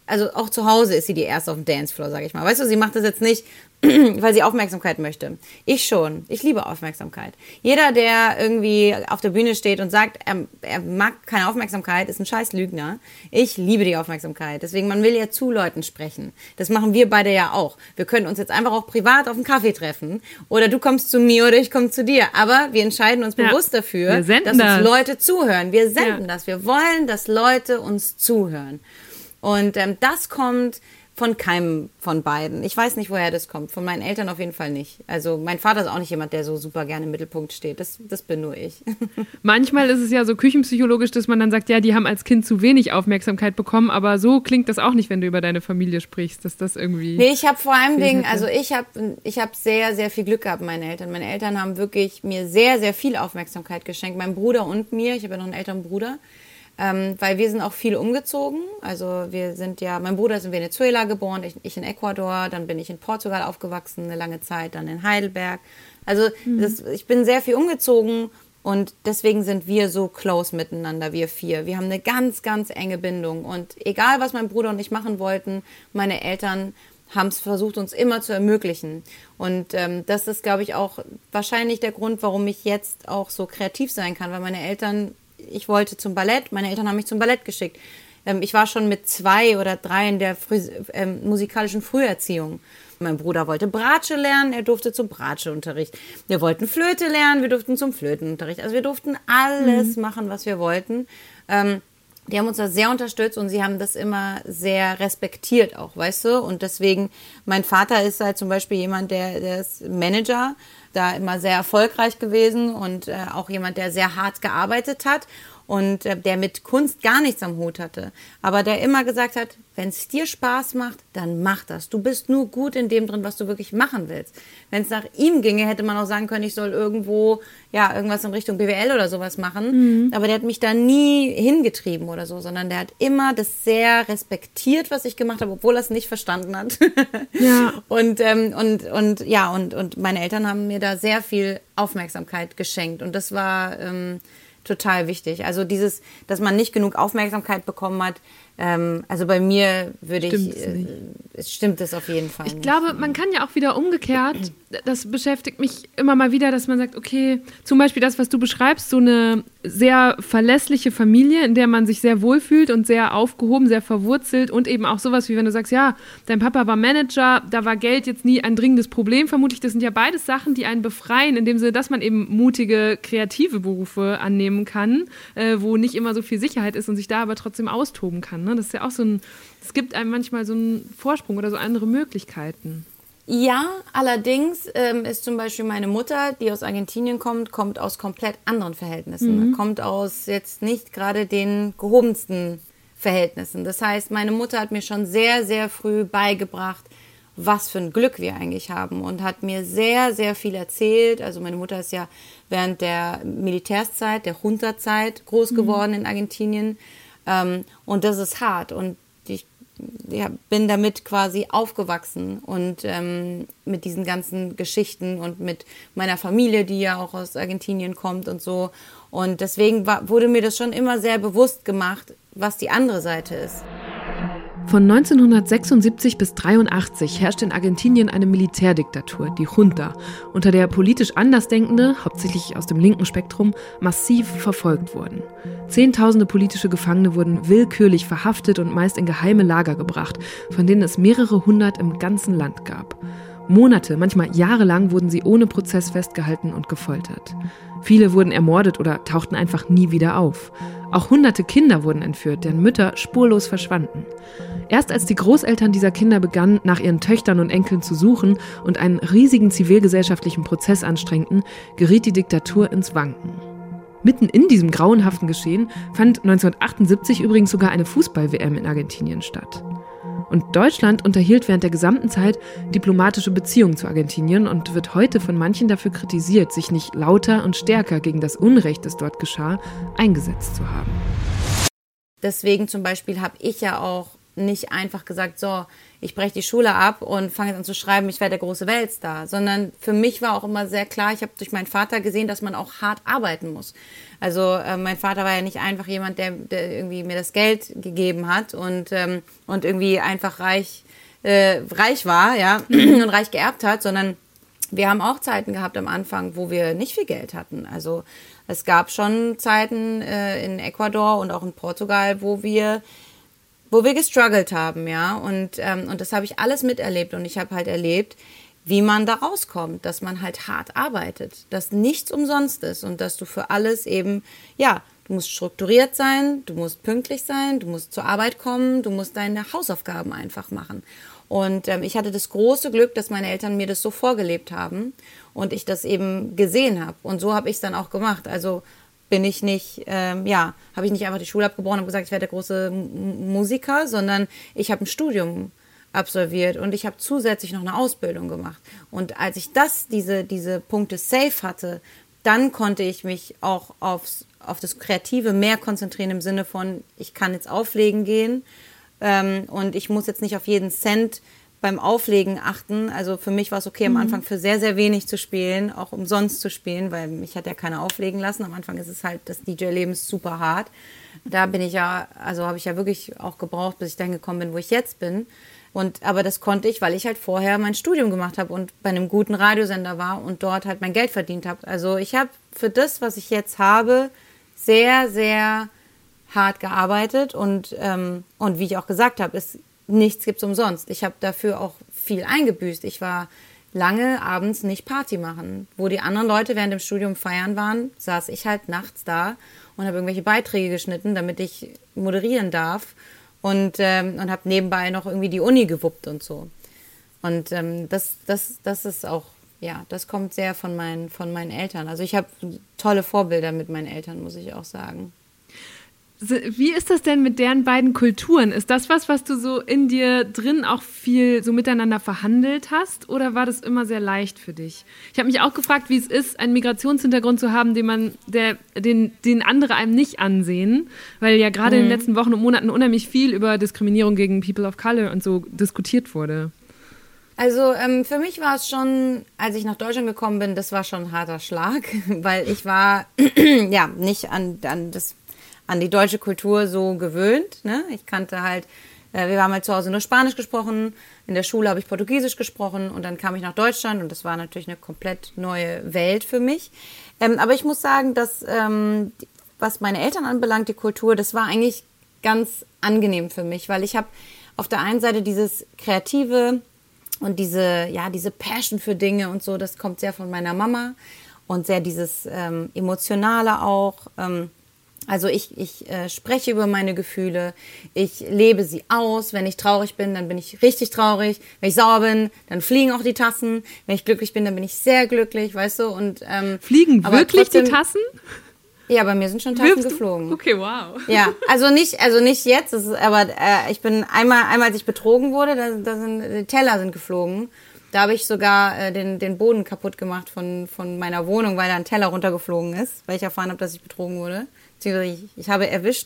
also auch zu Hause ist sie die Erste auf dem Dancefloor, sag ich mal. Weißt du, sie macht das jetzt nicht, weil sie Aufmerksamkeit möchte. Ich schon. Ich liebe Aufmerksamkeit. Jeder, der irgendwie auf der Bühne steht und sagt, er, er mag keine Aufmerksamkeit, ist ein scheiß Lügner. Ich liebe die Aufmerksamkeit. Deswegen, man will ja zu Leuten sprechen. Das machen wir beide ja auch. Wir können uns jetzt einfach auch privat auf einen Kaffee treffen. Oder du kommst zu mir oder ich komme zu dir. Aber wir entscheiden uns ja. bewusst dafür, dass das. uns Leute zuhören. Wir senden ja. das. Wir wollen, dass Leute uns zuhören. Und ähm, das kommt von keinem von beiden. Ich weiß nicht, woher das kommt. Von meinen Eltern auf jeden Fall nicht. Also mein Vater ist auch nicht jemand, der so super gerne im Mittelpunkt steht. Das, das bin nur ich. Manchmal ist es ja so küchenpsychologisch, dass man dann sagt, ja, die haben als Kind zu wenig Aufmerksamkeit bekommen, aber so klingt das auch nicht, wenn du über deine Familie sprichst, dass das irgendwie... Nee, ich habe vor allem Dingen, also ich habe ich hab sehr, sehr viel Glück gehabt mit meinen Eltern. Meine Eltern haben wirklich mir sehr, sehr viel Aufmerksamkeit geschenkt. Mein Bruder und mir. Ich habe ja noch einen älteren Bruder. Ähm, weil wir sind auch viel umgezogen. Also wir sind ja, mein Bruder ist in Venezuela geboren, ich, ich in Ecuador, dann bin ich in Portugal aufgewachsen, eine lange Zeit, dann in Heidelberg. Also mhm. das, ich bin sehr viel umgezogen und deswegen sind wir so close miteinander, wir vier. Wir haben eine ganz, ganz enge Bindung und egal, was mein Bruder und ich machen wollten, meine Eltern haben es versucht, uns immer zu ermöglichen. Und ähm, das ist, glaube ich, auch wahrscheinlich der Grund, warum ich jetzt auch so kreativ sein kann, weil meine Eltern, ich wollte zum Ballett, meine Eltern haben mich zum Ballett geschickt. Ähm, ich war schon mit zwei oder drei in der Früh, ähm, musikalischen Früherziehung. Mein Bruder wollte Bratsche lernen, er durfte zum Bratscheunterricht. Wir wollten Flöte lernen, wir durften zum Flötenunterricht. Also wir durften alles mhm. machen, was wir wollten. Ähm, die haben uns da sehr unterstützt und sie haben das immer sehr respektiert auch, weißt du? Und deswegen, mein Vater ist halt zum Beispiel jemand, der, der ist Manager, da immer sehr erfolgreich gewesen und äh, auch jemand, der sehr hart gearbeitet hat und äh, der mit Kunst gar nichts am Hut hatte. Aber der immer gesagt hat, wenn es dir Spaß macht, dann mach das. Du bist nur gut in dem drin, was du wirklich machen willst. Wenn es nach ihm ginge, hätte man auch sagen können, ich soll irgendwo, ja, irgendwas in Richtung B W L oder sowas machen. Mhm. Aber der hat mich da nie hingetrieben oder so, sondern der hat immer das sehr respektiert, was ich gemacht habe, obwohl er es nicht verstanden hat. Ja. Und, ähm, und, und, ja, und, und meine Eltern haben mir da sehr viel Aufmerksamkeit geschenkt. Und das war ähm, total wichtig. Also dieses, dass man nicht genug Aufmerksamkeit bekommen hat, Ähm, also bei mir würde ich, äh, es stimmt es auf jeden Fall Ich nicht. glaube, man kann ja auch wieder umgekehrt, das beschäftigt mich immer mal wieder, dass man sagt, okay, zum Beispiel das, was du beschreibst, so eine sehr verlässliche Familie, in der man sich sehr wohlfühlt und sehr aufgehoben, sehr verwurzelt und eben auch sowas wie wenn du sagst, ja, dein Papa war Manager, da war Geld jetzt nie ein dringendes Problem, vermutlich, das sind ja beides Sachen, die einen befreien, in dem Sinne, dass man eben mutige, kreative Berufe annehmen kann, äh, wo nicht immer so viel Sicherheit ist und sich da aber trotzdem austoben kann. Ne? Das ist ja auch so ein, es gibt einem manchmal so einen Vorsprung oder so andere Möglichkeiten. Ja, allerdings ähm, ist zum Beispiel meine Mutter, die aus Argentinien kommt, kommt aus komplett anderen Verhältnissen. Mhm. Kommt aus jetzt nicht gerade den gehobensten Verhältnissen. Das heißt, meine Mutter hat mir schon sehr, sehr früh beigebracht, was für ein Glück wir eigentlich haben und hat mir sehr, sehr viel erzählt. Also meine Mutter ist ja während der Militärszeit, der Junta-Zeit groß geworden mhm. in Argentinien. Ähm, und das ist hart und ich ja, bin damit quasi aufgewachsen und ähm, mit diesen ganzen Geschichten und mit meiner Familie, die ja auch aus Argentinien kommt und so. Und deswegen war, wurde mir das schon immer sehr bewusst gemacht, was die andere Seite ist. Von neunzehnhundertsechsundsiebzig bis dreiundachtzig herrscht in Argentinien eine Militärdiktatur, die Junta, unter der politisch Andersdenkende, hauptsächlich aus dem linken Spektrum, massiv verfolgt wurden. Zehntausende politische Gefangene wurden willkürlich verhaftet und meist in geheime Lager gebracht, von denen es mehrere hundert im ganzen Land gab. Monate, manchmal jahrelang wurden sie ohne Prozess festgehalten und gefoltert. Viele wurden ermordet oder tauchten einfach nie wieder auf. Auch hunderte Kinder wurden entführt, deren Mütter spurlos verschwanden. Erst als die Großeltern dieser Kinder begannen, nach ihren Töchtern und Enkeln zu suchen und einen riesigen zivilgesellschaftlichen Prozess anstrengten, geriet die Diktatur ins Wanken. Mitten in diesem grauenhaften Geschehen fand neunzehnhundertachtundsiebzig übrigens sogar eine Fußball-W M in Argentinien statt. Und Deutschland unterhielt während der gesamten Zeit diplomatische Beziehungen zu Argentinien und wird heute von manchen dafür kritisiert, sich nicht lauter und stärker gegen das Unrecht, das dort geschah, eingesetzt zu haben. Deswegen zum Beispiel habe ich ja auch nicht einfach gesagt, so, ich breche die Schule ab und fange jetzt an zu schreiben, ich werde der große Weltstar. Sondern für mich war auch immer sehr klar, ich habe durch meinen Vater gesehen, dass man auch hart arbeiten muss. Also äh, mein Vater war ja nicht einfach jemand, der, der irgendwie mir das Geld gegeben hat und, ähm, und irgendwie einfach reich, äh, reich war, ja, und reich geerbt hat, sondern wir haben auch Zeiten gehabt am Anfang, wo wir nicht viel Geld hatten. Also es gab schon Zeiten äh, in Ecuador und auch in Portugal, wo wir wo wir gestruggelt haben, ja, und, ähm, und das habe ich alles miterlebt und ich habe halt erlebt, wie man da rauskommt, dass man halt hart arbeitet, dass nichts umsonst ist und dass du für alles eben, ja, du musst strukturiert sein, du musst pünktlich sein, du musst zur Arbeit kommen, du musst deine Hausaufgaben einfach machen. Und ähm, ich hatte das große Glück, dass meine Eltern mir das so vorgelebt haben und ich das eben gesehen habe. Und so habe ich es dann auch gemacht. Also bin ich nicht, ähm, ja, habe ich nicht einfach die Schule abgebrochen und gesagt, ich werde der große M- Musiker, sondern ich habe ein Studium absolviert und ich habe zusätzlich noch eine Ausbildung gemacht. Und als ich das, diese, diese Punkte safe hatte, dann konnte ich mich auch aufs, auf das Kreative mehr konzentrieren im Sinne von, ich kann jetzt auflegen gehen ähm, und ich muss jetzt nicht auf jeden Cent beim Auflegen achten. Also für mich war es okay, am Anfang für sehr, sehr wenig zu spielen, auch umsonst zu spielen, weil mich hat ja keiner auflegen lassen. Am Anfang ist es halt, das D J-Leben ist super hart. Da bin ich ja, also habe ich ja wirklich auch gebraucht, bis ich dahin gekommen bin, wo ich jetzt bin. Und, aber das konnte ich, weil ich halt vorher mein Studium gemacht habe und bei einem guten Radiosender war und dort halt mein Geld verdient habe. Also ich habe für das, was ich jetzt habe, sehr, sehr hart gearbeitet und, ähm, und wie ich auch gesagt habe, ist nichts gibt's umsonst. Ich habe dafür auch viel eingebüßt. Ich war lange abends nicht Party machen. Wo die anderen Leute während dem Studium feiern waren, saß ich halt nachts da und habe irgendwelche Beiträge geschnitten, damit ich moderieren darf und, ähm, und habe nebenbei noch irgendwie die Uni gewuppt und so. Und ähm, das, das, das ist auch, ja, das kommt sehr von meinen, von meinen Eltern. Also ich habe tolle Vorbilder mit meinen Eltern, muss ich auch sagen. Wie ist das denn mit deren beiden Kulturen? Ist das was, was du so in dir drin auch viel so miteinander verhandelt hast? Oder war das immer sehr leicht für dich? Ich habe mich auch gefragt, wie es ist, einen Migrationshintergrund zu haben, den man, der, den, den andere einem nicht ansehen. Weil ja gerade mhm. in den letzten Wochen und Monaten unheimlich viel über Diskriminierung gegen People of Color und so diskutiert wurde. Also ähm, für mich war es schon, als ich nach Deutschland gekommen bin, das war schon ein harter Schlag, weil ich war ja nicht an, an das an die deutsche Kultur so gewöhnt. Ne? Ich kannte halt, äh, wir haben halt zu Hause nur Spanisch gesprochen, in der Schule habe ich Portugiesisch gesprochen und dann kam ich nach Deutschland und das war natürlich eine komplett neue Welt für mich. Ähm, aber ich muss sagen, dass ähm, was meine Eltern anbelangt, die Kultur, das war eigentlich ganz angenehm für mich, weil ich habe auf der einen Seite dieses Kreative und diese, ja, diese Passion für Dinge und so, das kommt sehr von meiner Mama und sehr dieses ähm, Emotionale auch. Ähm, Also ich, ich äh, spreche über meine Gefühle, ich lebe sie aus. Wenn ich traurig bin, dann bin ich richtig traurig. Wenn ich sauer bin, dann fliegen auch die Tassen. Wenn ich glücklich bin, dann bin ich sehr glücklich, weißt du. Und ähm, fliegen aber wirklich trotzdem, die Tassen? Ja, bei mir sind schon Tassen Wirfst du? geflogen. Okay, wow. Ja, also nicht, also nicht jetzt, das ist, aber äh, ich bin einmal, einmal als ich betrogen wurde, da, da sind die Teller sind geflogen. Da habe ich sogar äh, den, den Boden kaputt gemacht von, von meiner Wohnung, weil da ein Teller runtergeflogen ist, weil ich erfahren habe, dass ich betrogen wurde. Ich, ich habe erwischt.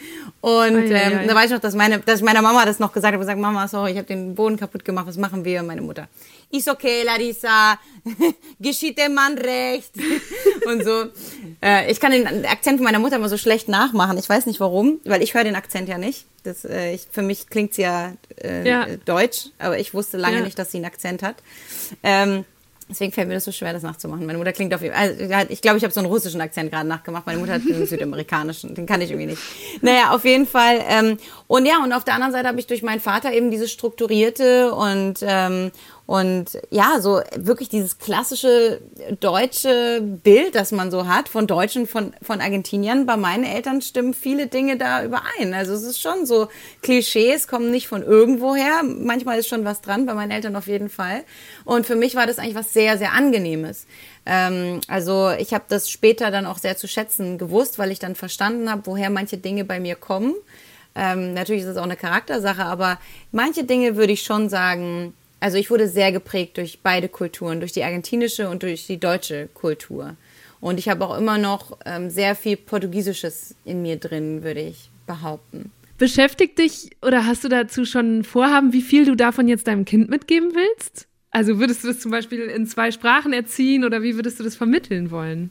Und ei, ei, ähm, ei. da weiß ich noch, dass, meine, dass ich meiner Mama das noch gesagt habe. Gesagt, Mama, sorry, ich habe den Boden kaputt gemacht. Was machen wir? Meine Mutter. Ist okay, Larissa. Geschieht dem Mann recht. Und so. Äh, ich kann den Akzent von meiner Mutter immer so schlecht nachmachen. Ich weiß nicht warum, weil ich höre den Akzent ja nicht. Das, äh, ich, für mich klingt sie ja, äh, ja deutsch, aber ich wusste lange ja. nicht, dass sie einen Akzent hat. Ähm, Deswegen fällt mir das so schwer, das nachzumachen. Meine Mutter klingt auf jeden Fall, also ich glaube, ich habe so einen russischen Akzent gerade nachgemacht. Meine Mutter hat einen südamerikanischen, den kann ich irgendwie nicht. Naja, auf jeden Fall. Ähm, und ja, und auf der anderen Seite habe ich durch meinen Vater eben dieses strukturierte und, ähm, und ja, so wirklich dieses klassische deutsche Bild, das man so hat von Deutschen, von, von Argentiniern. Bei meinen Eltern stimmen viele Dinge da überein. Also es ist schon so, Klischees kommen nicht von irgendwoher. Manchmal ist schon was dran, bei meinen Eltern auf jeden Fall. Und für mich war das eigentlich was sehr, sehr Angenehmes. Ähm, also ich habe das später dann auch sehr zu schätzen gewusst, weil ich dann verstanden habe, woher manche Dinge bei mir kommen. Ähm, natürlich ist es auch eine Charaktersache, aber manche Dinge würde ich schon sagen, also ich wurde sehr geprägt durch beide Kulturen, durch die argentinische und durch die deutsche Kultur. Und ich habe auch immer noch ähm, sehr viel Portugiesisches in mir drin, würde ich behaupten. Beschäftigt dich oder hast du dazu schon ein Vorhaben, wie viel du davon jetzt deinem Kind mitgeben willst? Also würdest du das zum Beispiel in zwei Sprachen erziehen oder wie würdest du das vermitteln wollen?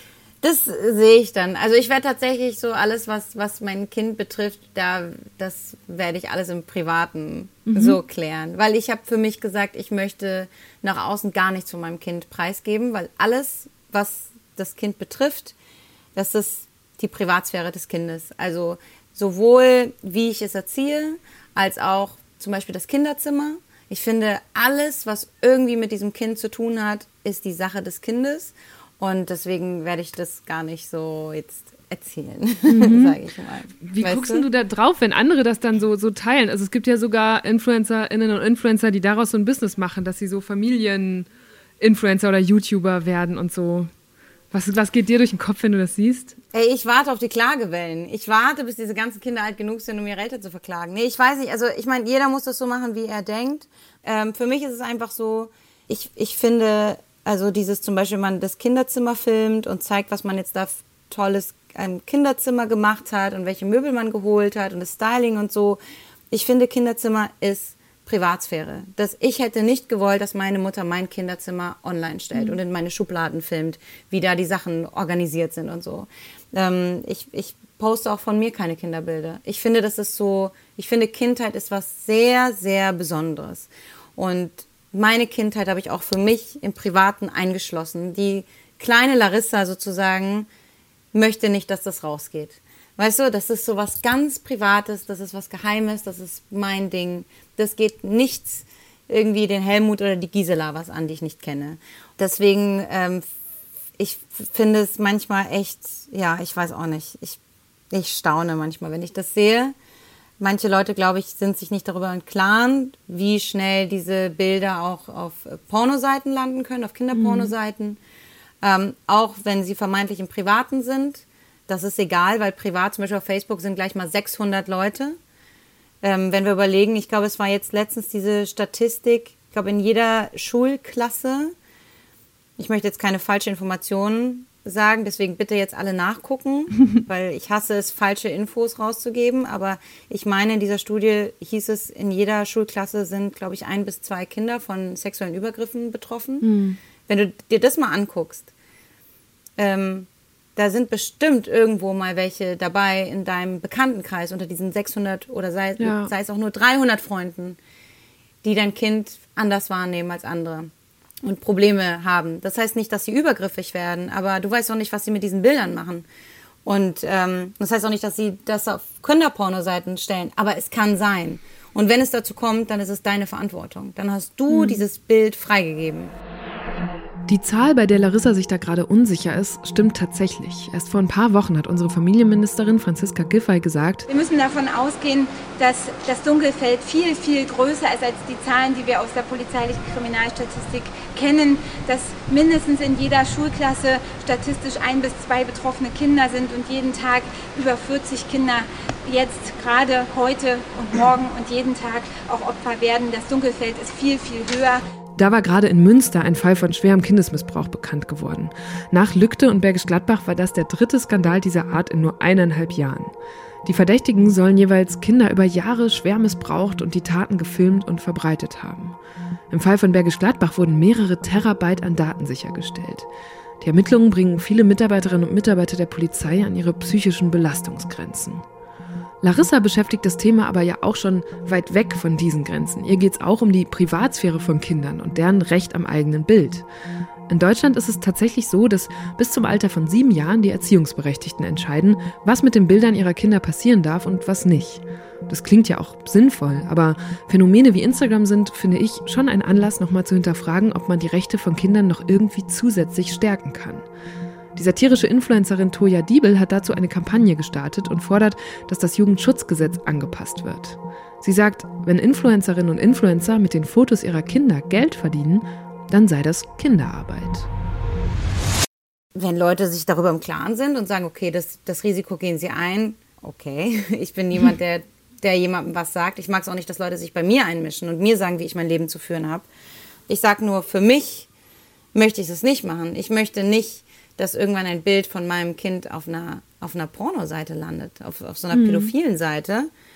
Das sehe ich dann. Also ich werde tatsächlich so alles, was, was mein Kind betrifft, da, das werde ich alles im Privaten mhm. so klären. Weil ich habe für mich gesagt, ich möchte nach außen gar nichts von meinem Kind preisgeben, weil alles, was das Kind betrifft, das ist die Privatsphäre des Kindes. Also sowohl wie ich es erziehe, als auch zum Beispiel das Kinderzimmer. Ich finde, alles, was irgendwie mit diesem Kind zu tun hat, ist die Sache des Kindes. Und deswegen werde ich das gar nicht so jetzt erzählen, mhm. sage ich mal. Wie weißt guckst du? du da drauf, wenn andere das dann so, so teilen? Also es gibt ja sogar InfluencerInnen und Influencer, die daraus so ein Business machen, dass sie so Familien-Influencer oder YouTuber werden und so. Was, was geht dir durch den Kopf, wenn du das siehst? Ey, ich warte auf die Klagewellen. Ich warte, bis diese ganzen Kinder alt genug sind, um ihre Eltern zu verklagen. Nee, ich weiß nicht. Also ich meine, jeder muss das so machen, wie er denkt. Ähm, für mich ist es einfach so, ich, ich finde, also dieses zum Beispiel, wenn man das Kinderzimmer filmt und zeigt, was man jetzt da tolles im Kinderzimmer gemacht hat und welche Möbel man geholt hat und das Styling und so. Ich finde, Kinderzimmer ist Privatsphäre. Das, ich hätte nicht gewollt, dass meine Mutter mein Kinderzimmer online stellt mhm. und in meine Schubladen filmt, wie da die Sachen organisiert sind und so. Ähm, ich, ich poste auch von mir keine Kinderbilder. Ich finde, das ist so, ich finde, Kindheit ist was sehr, sehr Besonderes. Und meine Kindheit habe ich auch für mich im Privaten eingeschlossen. Die kleine Larissa sozusagen möchte nicht, dass das rausgeht. Weißt du, das ist so was ganz Privates, das ist was Geheimes, das ist mein Ding. Das geht nichts irgendwie den Helmut oder die Gisela was an, die ich nicht kenne. Deswegen, ähm, ich finde es manchmal echt, ja, ich weiß auch nicht. Ich, ich staune manchmal, wenn ich das sehe. Manche Leute, glaube ich, sind sich nicht darüber im Klaren, wie schnell diese Bilder auch auf Pornoseiten landen können, auf Kinderpornoseiten. Mhm. Ähm, auch wenn sie vermeintlich im Privaten sind. Das ist egal, weil privat, zum Beispiel auf Facebook, sind gleich mal sechshundert Leute. Ähm, wenn wir überlegen, ich glaube, es war jetzt letztens diese Statistik, ich glaube, in jeder Schulklasse, ich möchte jetzt keine falsche Informationen sagen, deswegen bitte jetzt alle nachgucken, weil ich hasse es, falsche Infos rauszugeben, aber ich meine, in dieser Studie hieß es, in jeder Schulklasse sind, glaube ich, ein bis zwei Kinder von sexuellen Übergriffen betroffen. Mhm. Wenn du dir das mal anguckst, ähm, da sind bestimmt irgendwo mal welche dabei in deinem Bekanntenkreis unter diesen sechshundert oder sei, ja. sei es auch nur dreihundert Freunden, die dein Kind anders wahrnehmen als andere und Probleme haben. Das heißt nicht, dass sie übergriffig werden, aber du weißt auch nicht, was sie mit diesen Bildern machen. Und ähm, das heißt auch nicht, dass sie das auf Kinderpornoseiten stellen, aber es kann sein. Und wenn es dazu kommt, dann ist es deine Verantwortung. Dann hast du mhm. dieses Bild freigegeben. Die Zahl, bei der Larissa sich da gerade unsicher ist, stimmt tatsächlich. Erst vor ein paar Wochen hat unsere Familienministerin Franziska Giffey gesagt, wir müssen davon ausgehen, dass das Dunkelfeld viel, viel größer ist als die Zahlen, die wir aus der polizeilichen Kriminalstatistik kennen, dass mindestens in jeder Schulklasse statistisch ein bis zwei betroffene Kinder sind und jeden Tag über vierzig Kinder jetzt gerade heute und morgen und jeden Tag auch Opfer werden. Das Dunkelfeld ist viel, viel höher. Da war gerade in Münster ein Fall von schwerem Kindesmissbrauch bekannt geworden. Nach Lügde und Bergisch Gladbach war das der dritte Skandal dieser Art in nur eineinhalb Jahren. Die Verdächtigen sollen jeweils Kinder über Jahre schwer missbraucht und die Taten gefilmt und verbreitet haben. Im Fall von Bergisch Gladbach wurden mehrere Terabyte an Daten sichergestellt. Die Ermittlungen bringen viele Mitarbeiterinnen und Mitarbeiter der Polizei an ihre psychischen Belastungsgrenzen. Larissa beschäftigt das Thema aber ja auch schon weit weg von diesen Grenzen. Ihr geht es auch um die Privatsphäre von Kindern und deren Recht am eigenen Bild. In Deutschland ist es tatsächlich so, dass bis zum Alter von sieben Jahren die Erziehungsberechtigten entscheiden, was mit den Bildern ihrer Kinder passieren darf und was nicht. Das klingt ja auch sinnvoll, aber Phänomene wie Instagram sind, finde ich, schon ein Anlass, nochmal zu hinterfragen, ob man die Rechte von Kindern noch irgendwie zusätzlich stärken kann. Die satirische Influencerin Toja Diebel hat dazu eine Kampagne gestartet und fordert, dass das Jugendschutzgesetz angepasst wird. Sie sagt, wenn Influencerinnen und Influencer mit den Fotos ihrer Kinder Geld verdienen, dann sei das Kinderarbeit. Wenn Leute sich darüber im Klaren sind und sagen, okay, das, das Risiko gehen sie ein, okay, ich bin niemand, der, der jemandem was sagt. Ich mag es auch nicht, dass Leute sich bei mir einmischen und mir sagen, wie ich mein Leben zu führen habe. Ich sage nur, für mich möchte ich es nicht machen. Ich möchte nicht, dass irgendwann ein Bild von meinem Kind auf einer, auf einer Pornoseite landet, auf, auf so einer mhm. pädophilen Seite.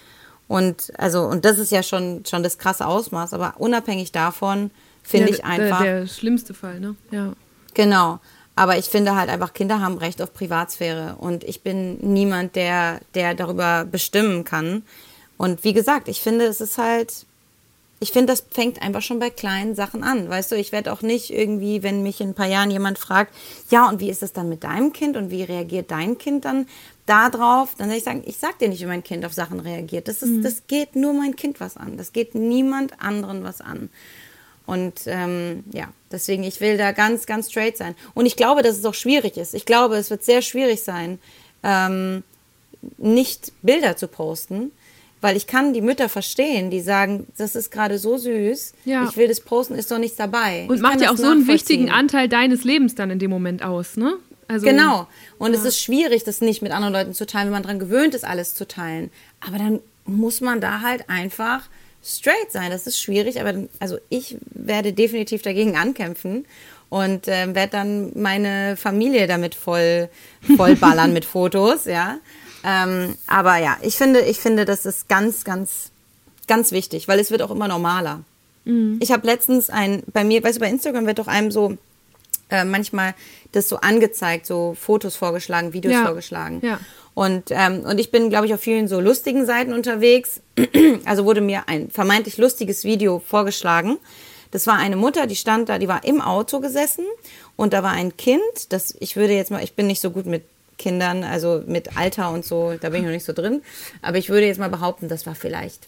Und also und das ist ja schon schon das krasse Ausmaß, aber unabhängig davon finde ja, ich einfach der, der schlimmste Fall, ne? Ja. Genau. Aber ich finde halt einfach, Kinder haben Recht auf Privatsphäre und ich bin niemand, der, der darüber bestimmen kann. Und wie gesagt, ich finde, es ist halt, ich finde, das fängt einfach schon bei kleinen Sachen an. Weißt du, ich werde auch nicht irgendwie, wenn mich in ein paar Jahren jemand fragt, ja, und wie ist es dann mit deinem Kind und wie reagiert dein Kind dann da drauf? Dann soll ich sagen, ich sag dir nicht, wie mein Kind auf Sachen reagiert. Das ist, mhm. das geht nur mein Kind was an. Das geht niemand anderen was an. Und ähm, ja, deswegen, ich will da ganz, ganz straight sein. Und ich glaube, dass es auch schwierig ist. Ich glaube, es wird sehr schwierig sein, ähm, nicht Bilder zu posten, weil ich kann die Mütter verstehen, die sagen, das ist gerade so süß, ja. ich will das posten, ist doch nichts dabei. Und ich macht ja auch so einen wichtigen Anteil deines Lebens dann in dem Moment aus, ne? Also, genau. Und ja. es ist schwierig, das nicht mit anderen Leuten zu teilen, wenn man daran gewöhnt ist, alles zu teilen. Aber dann muss man da halt einfach straight sein, das ist schwierig, aber also ich werde definitiv dagegen ankämpfen und äh, werde dann meine Familie damit voll, voll ballern mit Fotos, ja. Ähm, aber ja, ich finde, ich finde, das ist ganz, ganz, ganz wichtig, weil es wird auch immer normaler. Mhm. Ich habe letztens ein, bei mir, weißt du, bei Instagram wird doch einem so äh, manchmal das so angezeigt, so Fotos vorgeschlagen, Videos ja. vorgeschlagen. Ja. Und, ähm, und ich bin, glaube ich, auf vielen so lustigen Seiten unterwegs. Also wurde mir ein vermeintlich lustiges Video vorgeschlagen. Das war eine Mutter, die stand da, die war im Auto gesessen und da war ein Kind, das, ich würde jetzt mal, ich bin nicht so gut mit Kindern, also mit Alter und so, da bin ich noch nicht so drin, aber ich würde jetzt mal behaupten, das war vielleicht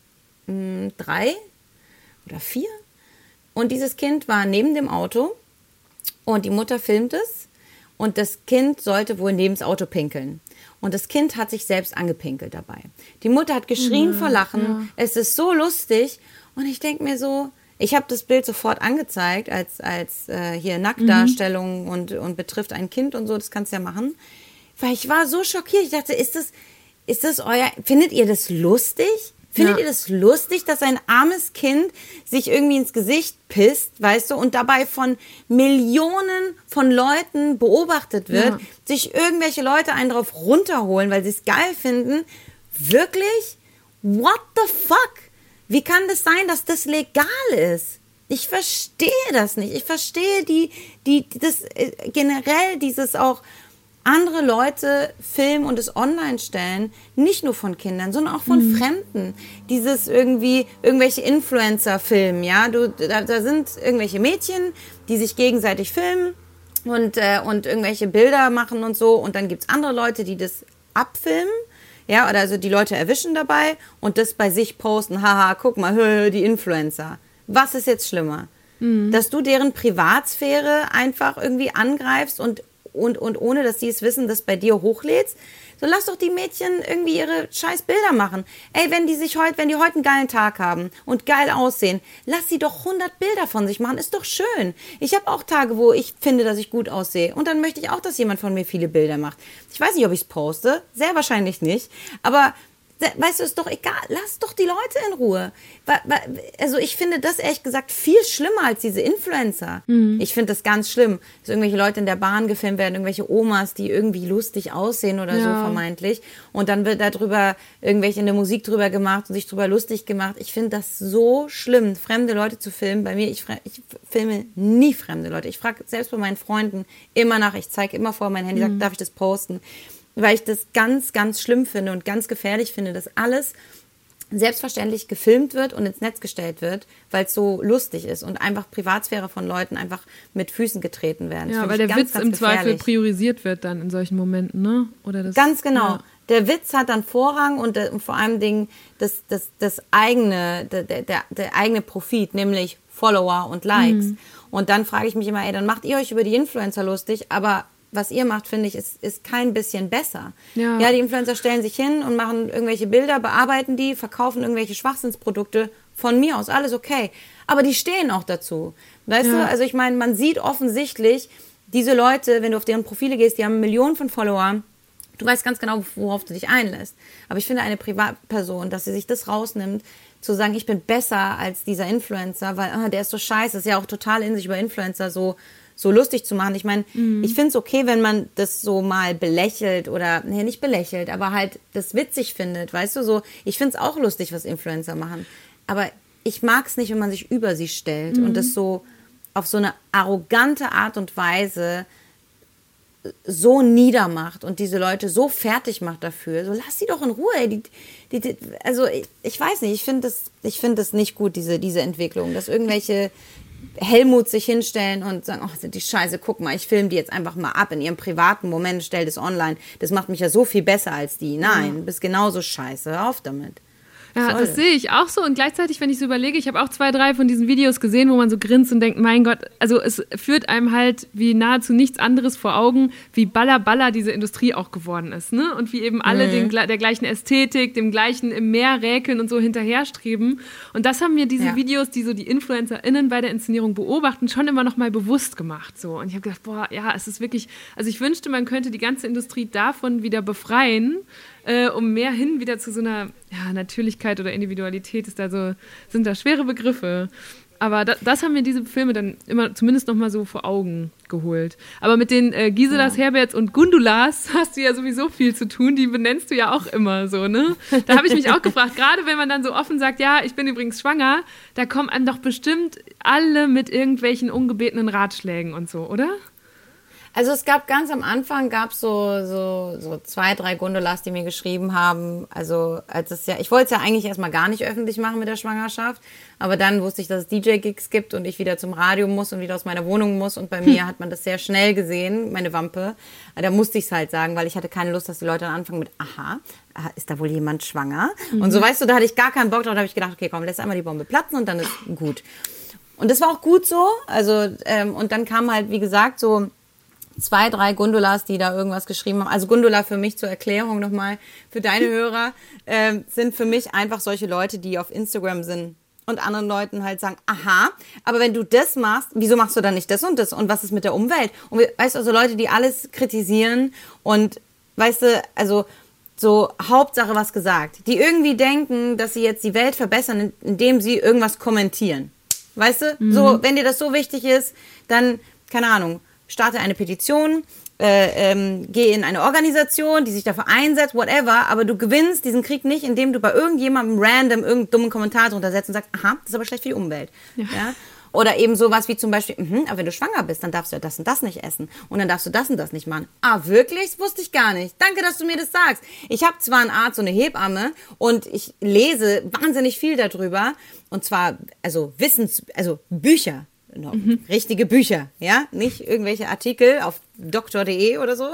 mh, drei oder vier. Und dieses Kind war neben dem Auto und die Mutter filmt es und das Kind sollte wohl neben das Auto pinkeln. Und das Kind hat sich selbst angepinkelt dabei. Die Mutter hat geschrien ja, vor Lachen. Ja. Es ist so lustig. Und ich denke mir so, ich habe das Bild sofort angezeigt, als, als äh, hier Nacktdarstellung mhm. und, und betrifft ein Kind und so, das kannst du ja machen. Weil ich war so schockiert. Ich dachte, ist das, ist das euer, findet ihr das lustig? Findet ja. ihr das lustig, dass ein armes Kind sich irgendwie ins Gesicht pisst, weißt du, und dabei von Millionen von Leuten beobachtet wird, ja. sich irgendwelche Leute einen drauf runterholen, weil sie es geil finden? Wirklich? What the fuck? Wie kann das sein, dass das legal ist? Ich verstehe das nicht. Ich verstehe die, die, das äh, generell dieses auch andere Leute filmen und es online stellen, nicht nur von Kindern, sondern auch von mhm. Fremden. Dieses irgendwie, irgendwelche Influencer filmen, ja, du, da, da sind irgendwelche Mädchen, die sich gegenseitig filmen und, äh, und irgendwelche Bilder machen und so und dann gibt's andere Leute, die das abfilmen, ja, oder also die Leute erwischen dabei und das bei sich posten, haha, guck mal, hö, die Influencer. Was ist jetzt schlimmer? Mhm. Dass du deren Privatsphäre einfach irgendwie angreifst und Und, und ohne, dass sie es wissen, das bei dir hochlädst, so lass doch die Mädchen irgendwie ihre scheiß Bilder machen. Ey, wenn die sich heute, wenn die heute einen geilen Tag haben und geil aussehen, lass sie doch hundert Bilder von sich machen, ist doch schön. Ich habe auch Tage, wo ich finde, dass ich gut aussehe und dann möchte ich auch, dass jemand von mir viele Bilder macht. Ich weiß nicht, ob ich es poste, sehr wahrscheinlich nicht, aber weißt du, ist doch egal, lass doch die Leute in Ruhe. Also ich finde das ehrlich gesagt viel schlimmer als diese Influencer. Mhm. Ich finde das ganz schlimm, dass irgendwelche Leute in der Bahn gefilmt werden, irgendwelche Omas, die irgendwie lustig aussehen oder ja. so vermeintlich. Und dann wird da drüber irgendwelche in der Musik drüber gemacht und sich drüber lustig gemacht. Ich finde das so schlimm, fremde Leute zu filmen. Bei mir, ich, ich filme nie fremde Leute. Ich frage selbst bei meinen Freunden immer nach, ich zeige immer vor mein Handy, mhm. sage, darf ich das posten? Weil ich das ganz, ganz schlimm finde und ganz gefährlich finde, dass alles selbstverständlich gefilmt wird und ins Netz gestellt wird, weil es so lustig ist und einfach Privatsphäre von Leuten einfach mit Füßen getreten werden. Ja, weil der ganz, Witz ganz im gefährlich. Zweifel priorisiert wird dann in solchen Momenten, ne? Oder das, ganz genau. Ja. Der Witz hat dann Vorrang und, der, und vor allem Dingen das, das, das eigene, der, der, der eigene Profit, nämlich Follower und Likes. Mhm. Und dann frage ich mich immer, ey, dann macht ihr euch über die Influencer lustig, aber was ihr macht, finde ich, ist, ist kein bisschen besser. Ja. ja, die Influencer stellen sich hin und machen irgendwelche Bilder, bearbeiten die, verkaufen irgendwelche Schwachsinnsprodukte. Von mir aus, alles okay. Aber die stehen auch dazu. Weißt ja. du, also ich meine, man sieht offensichtlich, diese Leute, wenn du auf deren Profile gehst, die haben Millionen von Followern, du weißt ganz genau, worauf du dich einlässt. Aber ich finde, eine Privatperson, dass sie sich das rausnimmt, zu sagen, ich bin besser als dieser Influencer, weil ah, der ist so scheiße, ist ja auch total in sich über Influencer so so lustig zu machen. Ich meine, Mhm. ich finde es okay, wenn man das so mal belächelt oder, nee, nicht belächelt, aber halt das witzig findet, weißt du, so. Ich finde es auch lustig, was Influencer machen. Aber ich mag es nicht, wenn man sich über sie stellt Mhm. und das so auf so eine arrogante Art und Weise so niedermacht und diese Leute so fertig macht dafür. So, lass sie doch in Ruhe. Ey. Die, die, die, also ich, ich weiß nicht, ich finde das, ich finde das nicht gut, diese, diese Entwicklung, dass irgendwelche Helmut sich hinstellen und sagen, oh, sind die Scheiße, guck mal, ich filme die jetzt einfach mal ab in ihrem privaten Moment, stell das online. Das macht mich ja so viel besser als die. Nein, du bist genauso scheiße. Hör auf damit. Ja, Soll. das sehe ich auch so. Und gleichzeitig, wenn ich so überlege, ich habe auch zwei, drei von diesen Videos gesehen, wo man so grinst und denkt, mein Gott, also es führt einem halt wie nahezu nichts anderes vor Augen, wie baller baller diese Industrie auch geworden ist, ne? Und wie eben alle den, der gleichen Ästhetik, dem gleichen im Meer räkeln und so hinterherstreben. Und das haben mir diese Ja. Videos, die so die InfluencerInnen bei der Inszenierung beobachten, schon immer noch mal bewusst gemacht. So. Und ich habe gedacht, boah, ja, es ist wirklich, also ich wünschte, man könnte die ganze Industrie davon wieder befreien, Äh, um mehr hin wieder zu so einer ja, Natürlichkeit oder Individualität ist da so, sind da schwere Begriffe. Aber da, das haben mir diese Filme dann immer zumindest noch mal so vor Augen geholt. Aber mit den äh, Giselas, ja. Herberts und Gundulas hast du ja sowieso viel zu tun. Die benennst du ja auch immer so, ne? Da habe ich mich auch gefragt, gerade wenn man dann so offen sagt, ja, ich bin übrigens schwanger, da kommen einem doch bestimmt alle mit irgendwelchen ungebetenen Ratschlägen und so, oder? Also es gab ganz am Anfang gab so so so zwei, drei Gundulas, die mir geschrieben haben. Also als es ja, ich wollte es ja eigentlich erstmal gar nicht öffentlich machen mit der Schwangerschaft, aber dann wusste ich, dass es D J-Gigs gibt und ich wieder zum Radio muss und wieder aus meiner Wohnung muss und bei hm. mir hat man das sehr schnell gesehen, meine Wampe. Da musste ich es halt sagen, weil ich hatte keine Lust, dass die Leute dann anfangen mit, aha, ist da wohl jemand schwanger? Mhm. Und so, weißt du, da hatte ich gar keinen Bock drauf, da habe ich gedacht, okay, komm, lass einmal die Bombe platzen und dann ist gut. Und das war auch gut so, also ähm, und dann kam halt, wie gesagt, so zwei, drei Gundulas, die da irgendwas geschrieben haben. Also Gundula für mich zur Erklärung nochmal, für deine Hörer, äh, sind für mich einfach solche Leute, die auf Instagram sind und anderen Leuten halt sagen, aha, aber wenn du das machst, wieso machst du dann nicht das und das? Und was ist mit der Umwelt? Und weißt du, also Leute, die alles kritisieren und, weißt du, also so Hauptsache was gesagt, die irgendwie denken, dass sie jetzt die Welt verbessern, indem sie irgendwas kommentieren. Weißt du, mhm. so, wenn dir das so wichtig ist, dann, keine Ahnung, starte eine Petition, äh, ähm, geh in eine Organisation, die sich dafür einsetzt, whatever, aber du gewinnst diesen Krieg nicht, indem du bei irgendjemandem random irgendeinen dummen Kommentar drunter setzt und sagst, aha, das ist aber schlecht für die Umwelt. Ja. Ja? Oder eben sowas wie zum Beispiel, mh, aber wenn du schwanger bist, dann darfst du ja das und das nicht essen und dann darfst du das und das nicht machen. Ah, wirklich? Das wusste ich gar nicht. Danke, dass du mir das sagst. Ich habe zwar einen Arzt und eine Hebamme und ich lese wahnsinnig viel darüber und zwar, also Wissens, also Bücher. No, mhm. richtige Bücher, ja, nicht irgendwelche Artikel auf doktor punkt de oder so.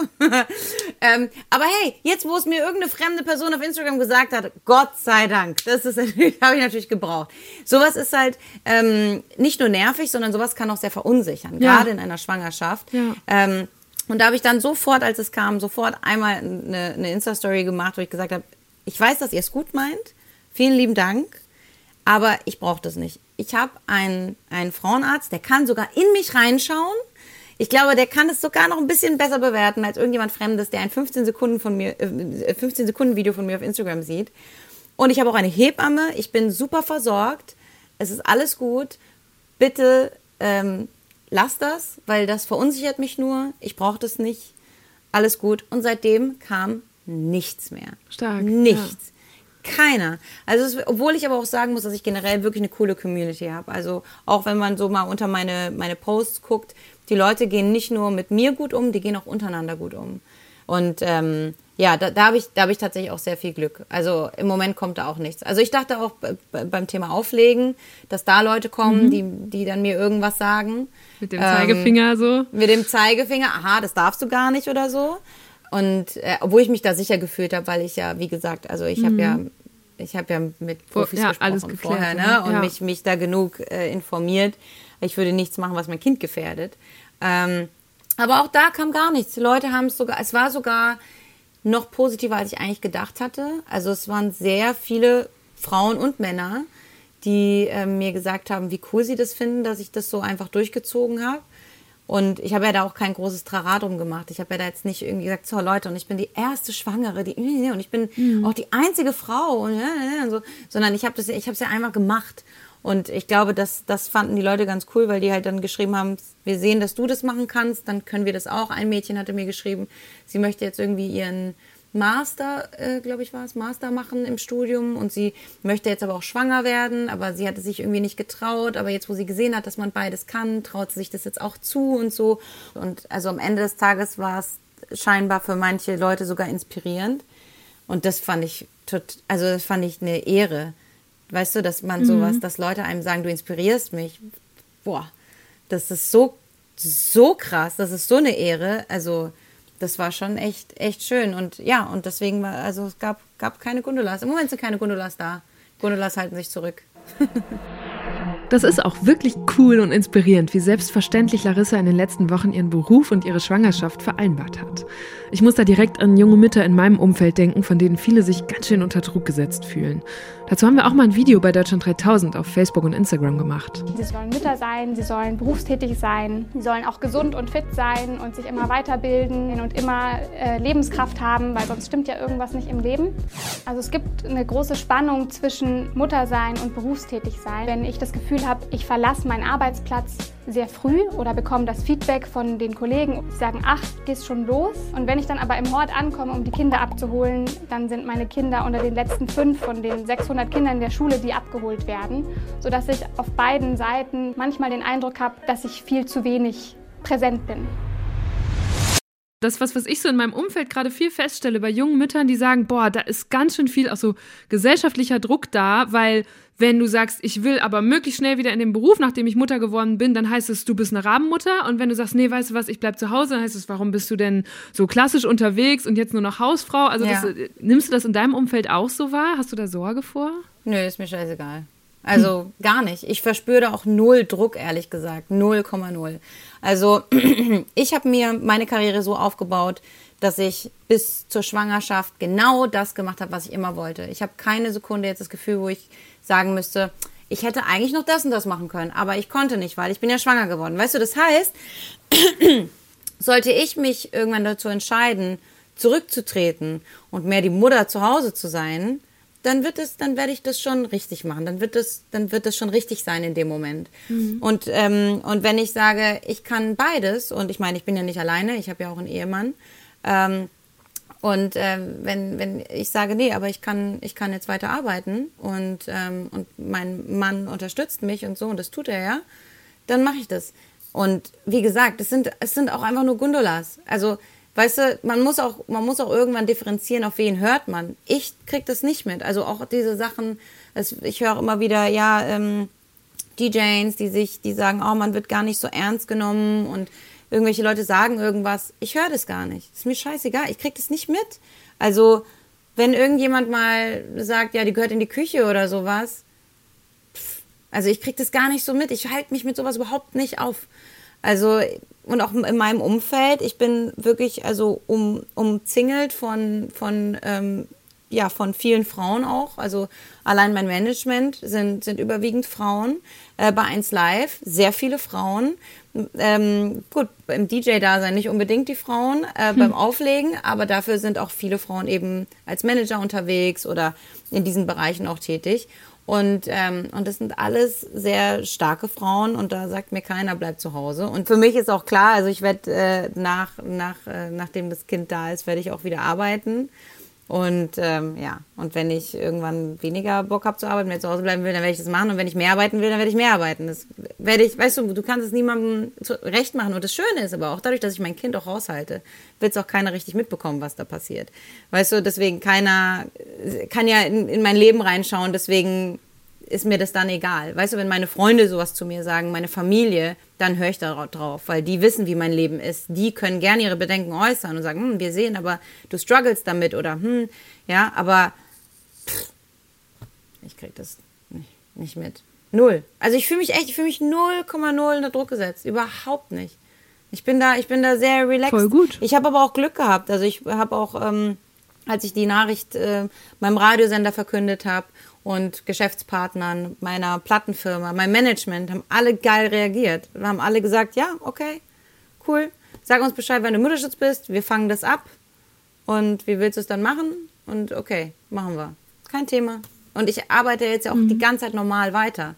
ähm, aber hey, jetzt wo es mir irgendeine fremde Person auf Instagram gesagt hat, Gott sei Dank, das ist habe ich natürlich gebraucht. Sowas ist halt ähm, nicht nur nervig, sondern sowas kann auch sehr verunsichern, ja. gerade in einer Schwangerschaft. Ja. Ähm, und da habe ich dann sofort, als es kam, sofort einmal eine, eine Insta-Story gemacht, wo ich gesagt habe, ich weiß, dass ihr es gut meint, vielen lieben Dank, aber ich brauche das nicht. Ich habe einen, einen Frauenarzt, der kann sogar in mich reinschauen. Ich glaube, der kann es sogar noch ein bisschen besser bewerten als irgendjemand Fremdes, der ein fünfzehn Sekunden von mir, äh, fünfzehn Sekunden Video von mir auf Instagram sieht. Und ich habe auch eine Hebamme. Ich bin super versorgt. Es ist alles gut. Bitte ähm, lass das, weil das verunsichert mich nur. Ich brauche das nicht. Alles gut. Und seitdem kam nichts mehr. Stark. Nichts. Ja. Keiner. Also es, obwohl ich aber auch sagen muss, dass ich generell wirklich eine coole Community habe. Also auch wenn man so mal unter meine, meine Posts guckt, die Leute gehen nicht nur mit mir gut um, die gehen auch untereinander gut um. Und ähm, ja, da, da habe ich, da hab ich tatsächlich auch sehr viel Glück. Also im Moment kommt da auch nichts. Also ich dachte auch b- b- beim Thema Auflegen, dass da Leute kommen, mhm. die, die dann mir irgendwas sagen. Mit dem Zeigefinger ähm, so? Mit dem Zeigefinger, aha, das darfst du gar nicht oder so. Und äh, obwohl ich mich da sicher gefühlt habe, weil ich ja, wie gesagt, also ich habe mhm. ja, ich habe ja mit Profis ja, gesprochen alles geklärt, vorher, ne, und ja. mich mich da genug äh, informiert. Ich würde nichts machen, was mein Kind gefährdet. Ähm, aber auch da kam gar nichts. Die Leute haben es sogar, es war sogar noch positiver, als ich eigentlich gedacht hatte. Also es waren sehr viele Frauen und Männer, die äh, mir gesagt haben, wie cool sie das finden, dass ich das so einfach durchgezogen habe. Und ich habe ja da auch kein großes Trara drum gemacht. Ich habe ja da jetzt nicht irgendwie gesagt, so Leute, und ich bin die erste Schwangere, die und ich bin mhm. auch die einzige Frau und, und so, sondern ich habe das, ich habe es ja einmal gemacht. Und ich glaube, das, das fanden die Leute ganz cool, weil die halt dann geschrieben haben, wir sehen, dass du das machen kannst, dann können wir das auch. Ein Mädchen hatte mir geschrieben, sie möchte jetzt irgendwie ihren Master, äh, glaube ich war es, Master machen im Studium und sie möchte jetzt aber auch schwanger werden, aber sie hatte sich irgendwie nicht getraut, aber jetzt, wo sie gesehen hat, dass man beides kann, traut sie sich das jetzt auch zu und so. Und also am Ende des Tages war es scheinbar für manche Leute sogar inspirierend und das fand ich tot, also das fand ich eine Ehre, weißt du, dass man sowas, mhm. dass Leute einem sagen, du inspirierst mich, boah, das ist so, so krass, das ist so eine Ehre, also das war schon echt, echt schön. Und ja, und deswegen war, also es gab, gab keine Gondolas. Im Moment sind keine Gondolas da. Gondolas halten sich zurück. Das ist auch wirklich cool und inspirierend, wie selbstverständlich Larissa in den letzten Wochen ihren Beruf und ihre Schwangerschaft vereinbart hat. Ich muss da direkt an junge Mütter in meinem Umfeld denken, von denen viele sich ganz schön unter Druck gesetzt fühlen. Dazu haben wir auch mal ein Video bei Deutschland dreitausend auf Facebook und Instagram gemacht. Sie sollen Mütter sein, sie sollen berufstätig sein, sie sollen auch gesund und fit sein und sich immer weiterbilden und immer äh, Lebenskraft haben, weil sonst stimmt ja irgendwas nicht im Leben. Also es gibt eine große Spannung zwischen Muttersein und berufstätig sein. Wenn ich das Gefühl habe, ich verlasse meinen Arbeitsplatz sehr früh oder bekomme das Feedback von den Kollegen, die sagen, ach, gehst schon los. Und wenn ich dann aber im Hort ankomme, um die Kinder abzuholen, dann sind meine Kinder unter den letzten fünf von den sechshundert Kindern der Schule, die abgeholt werden, sodass ich auf beiden Seiten manchmal den Eindruck habe, dass ich viel zu wenig präsent bin. Das ist was, was ich so in meinem Umfeld gerade viel feststelle bei jungen Müttern, die sagen, boah, da ist ganz schön viel auch so gesellschaftlicher Druck da, weil wenn du sagst, ich will aber möglichst schnell wieder in den Beruf, nachdem ich Mutter geworden bin, dann heißt es, du bist eine Rabenmutter. Und wenn du sagst, nee, weißt du was, ich bleib zu Hause, dann heißt es, warum bist du denn so klassisch unterwegs und jetzt nur noch Hausfrau? Also ja. das, nimmst du das in deinem Umfeld auch so wahr? Hast du da Sorge vor? Nö, ist mir scheißegal. Also hm. gar nicht. Ich verspüre da auch null Druck, ehrlich gesagt. null Komma null. Also ich habe mir meine Karriere so aufgebaut, dass ich bis zur Schwangerschaft genau das gemacht habe, was ich immer wollte. Ich habe keine Sekunde jetzt das Gefühl, wo ich sagen müsste, ich hätte eigentlich noch das und das machen können, aber ich konnte nicht, weil ich bin ja schwanger geworden. Weißt du, das heißt, sollte ich mich irgendwann dazu entscheiden, zurückzutreten und mehr die Mutter zu Hause zu sein, dann wird es, dann werde ich das schon richtig machen. Dann wird es, dann wird es schon richtig sein in dem Moment. Mhm. Und ähm, und wenn ich sage, ich kann beides, und ich meine, ich bin ja nicht alleine, ich habe ja auch einen Ehemann. Ähm, und ähm, wenn wenn ich sage, nee, aber ich kann ich kann jetzt weiter arbeiten und ähm, und mein Mann unterstützt mich und so und das tut er ja, dann mache ich das. Und wie gesagt, es sind es sind auch einfach nur Gondolas. Also weißt du, man muss auch, man muss auch irgendwann differenzieren, auf wen hört man. Ich krieg das nicht mit. Also auch diese Sachen, es, ich höre immer wieder, ja, ähm, D Js, die sich, die sagen, oh, man wird gar nicht so ernst genommen und irgendwelche Leute sagen irgendwas. Ich höre das gar nicht. Ist mir scheißegal. Ich krieg das nicht mit. Also, wenn irgendjemand mal sagt, ja, die gehört in die Küche oder sowas, pff, also ich krieg das gar nicht so mit. Ich halte mich mit sowas überhaupt nicht auf. Also, und auch in meinem Umfeld, ich bin wirklich also um, umzingelt von, von, ähm, ja, von vielen Frauen auch. Also allein mein Management sind, sind überwiegend Frauen. Äh, bei eins Live sehr viele Frauen. Ähm, gut, im D J-Dasein nicht unbedingt die Frauen, äh, hm. beim Auflegen, aber dafür sind auch viele Frauen eben als Manager unterwegs oder in diesen Bereichen auch tätig. Und, ähm, und das sind alles sehr starke Frauen und da sagt mir keiner, bleib zu Hause. Und für mich ist auch klar, also ich werde äh, nach, nach, äh, nachdem das Kind da ist, werde ich auch wieder arbeiten. Und ähm, ja, und wenn ich irgendwann weniger Bock habe zu arbeiten, wenn ich zu Hause bleiben will, dann werde ich das machen. Und wenn ich mehr arbeiten will, dann werde ich mehr arbeiten. Das werde ich, weißt du, du kannst es niemandem recht machen. Und das Schöne ist aber auch, dadurch, dass ich mein Kind auch raushalte, wird es auch keiner richtig mitbekommen, was da passiert. Weißt du, deswegen keiner kann ja in, in mein Leben reinschauen, deswegen ist mir das dann egal. Weißt du, wenn meine Freunde sowas zu mir sagen, meine Familie, dann höre ich da drauf, weil die wissen, wie mein Leben ist. Die können gerne ihre Bedenken äußern und sagen, hm, wir sehen, aber du struggles damit oder hm, ja, aber pff, ich krieg das nicht, nicht mit. Null. Also ich fühle mich echt, ich fühle mich null Komma null unter Druck gesetzt. Überhaupt nicht. Ich bin da, ich bin da sehr relaxed. Voll gut. Ich habe aber auch Glück gehabt. Also ich habe auch, ähm, als ich die Nachricht äh, meinem Radiosender verkündet habe, und Geschäftspartnern meiner Plattenfirma, mein Management, haben alle geil reagiert. Wir haben alle gesagt, ja, okay, cool, sag uns Bescheid, wenn du Mutterschutz bist, wir fangen das ab und wie willst du es dann machen? Und okay, machen wir. Kein Thema. Und ich arbeite jetzt ja auch mhm. die ganze Zeit normal weiter.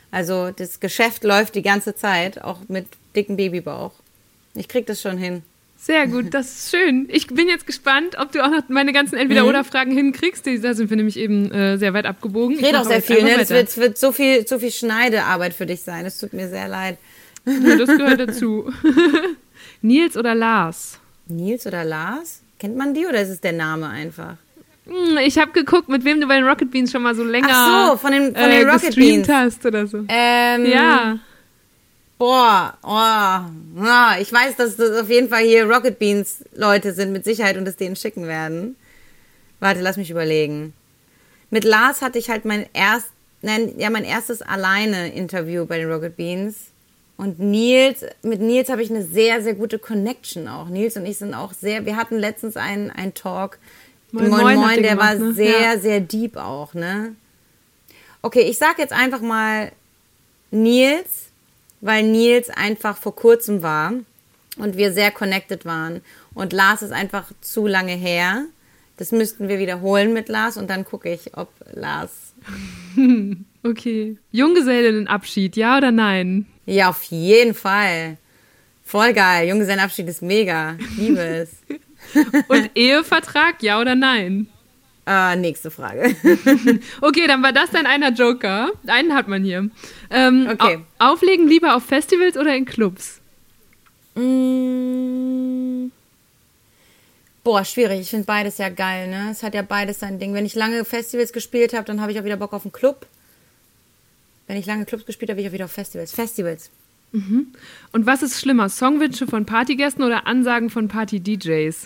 Also das Geschäft läuft die ganze Zeit, auch mit dicken Babybauch. Ich krieg das schon hin. Sehr gut, das ist schön. Ich bin jetzt gespannt, ob du auch noch meine ganzen Entweder-Oder-Fragen hinkriegst. Da sind wir nämlich eben äh, sehr weit abgebogen. Ich rede auch sehr viel, ne? Das wird, wird so viel, so viel Schneidearbeit für dich sein. Es tut mir sehr leid. Ja, das gehört dazu. Nils oder Lars? Nils oder Lars? Kennt man die oder ist es der Name einfach? Ich habe geguckt, mit wem du bei den Rocket Beans schon mal so länger Ach so, von den, von den äh, Rocket gestreamt Beans. hast oder so. Ähm, ja. Boah, oh, oh, ich weiß, dass das auf jeden Fall hier Rocket Beans Leute sind mit Sicherheit und es denen schicken werden. Warte, lass mich überlegen. Mit Lars hatte ich halt mein erst, nein, ja, mein erstes alleine Interview bei den Rocket Beans. Und Nils, mit Nils habe ich eine sehr, sehr gute Connection auch. Nils und ich sind auch sehr, wir hatten letztens einen, einen Talk, Moin Moin, Moin, Moin der gemacht, war ne? sehr, ja. sehr deep auch, ne? Okay, ich sag jetzt einfach mal Nils, weil Nils einfach vor kurzem war und wir sehr connected waren. Und Lars ist einfach zu lange her. Das müssten wir wiederholen mit Lars und dann gucke ich, ob Lars... Okay. Junggesellenabschied, ja oder nein? Ja, auf jeden Fall. Voll geil. Junggesellenabschied ist mega. Ich liebe es. Und Ehevertrag, ja oder nein? Äh, nächste Frage. Okay, dann war das dein einer Joker. Einen hat man hier. Ähm, okay. Au- auflegen lieber auf Festivals oder in Clubs? Mm. Boah, schwierig. Ich finde beides ja geil, ne? Es hat ja beides sein Ding. Wenn ich lange Festivals gespielt habe, dann habe ich auch wieder Bock auf einen Club. Wenn ich lange Clubs gespielt habe, bin ich auch wieder auf Festivals. Festivals. Mhm. Und was ist schlimmer? Songwünsche von Partygästen oder Ansagen von Party-D Js?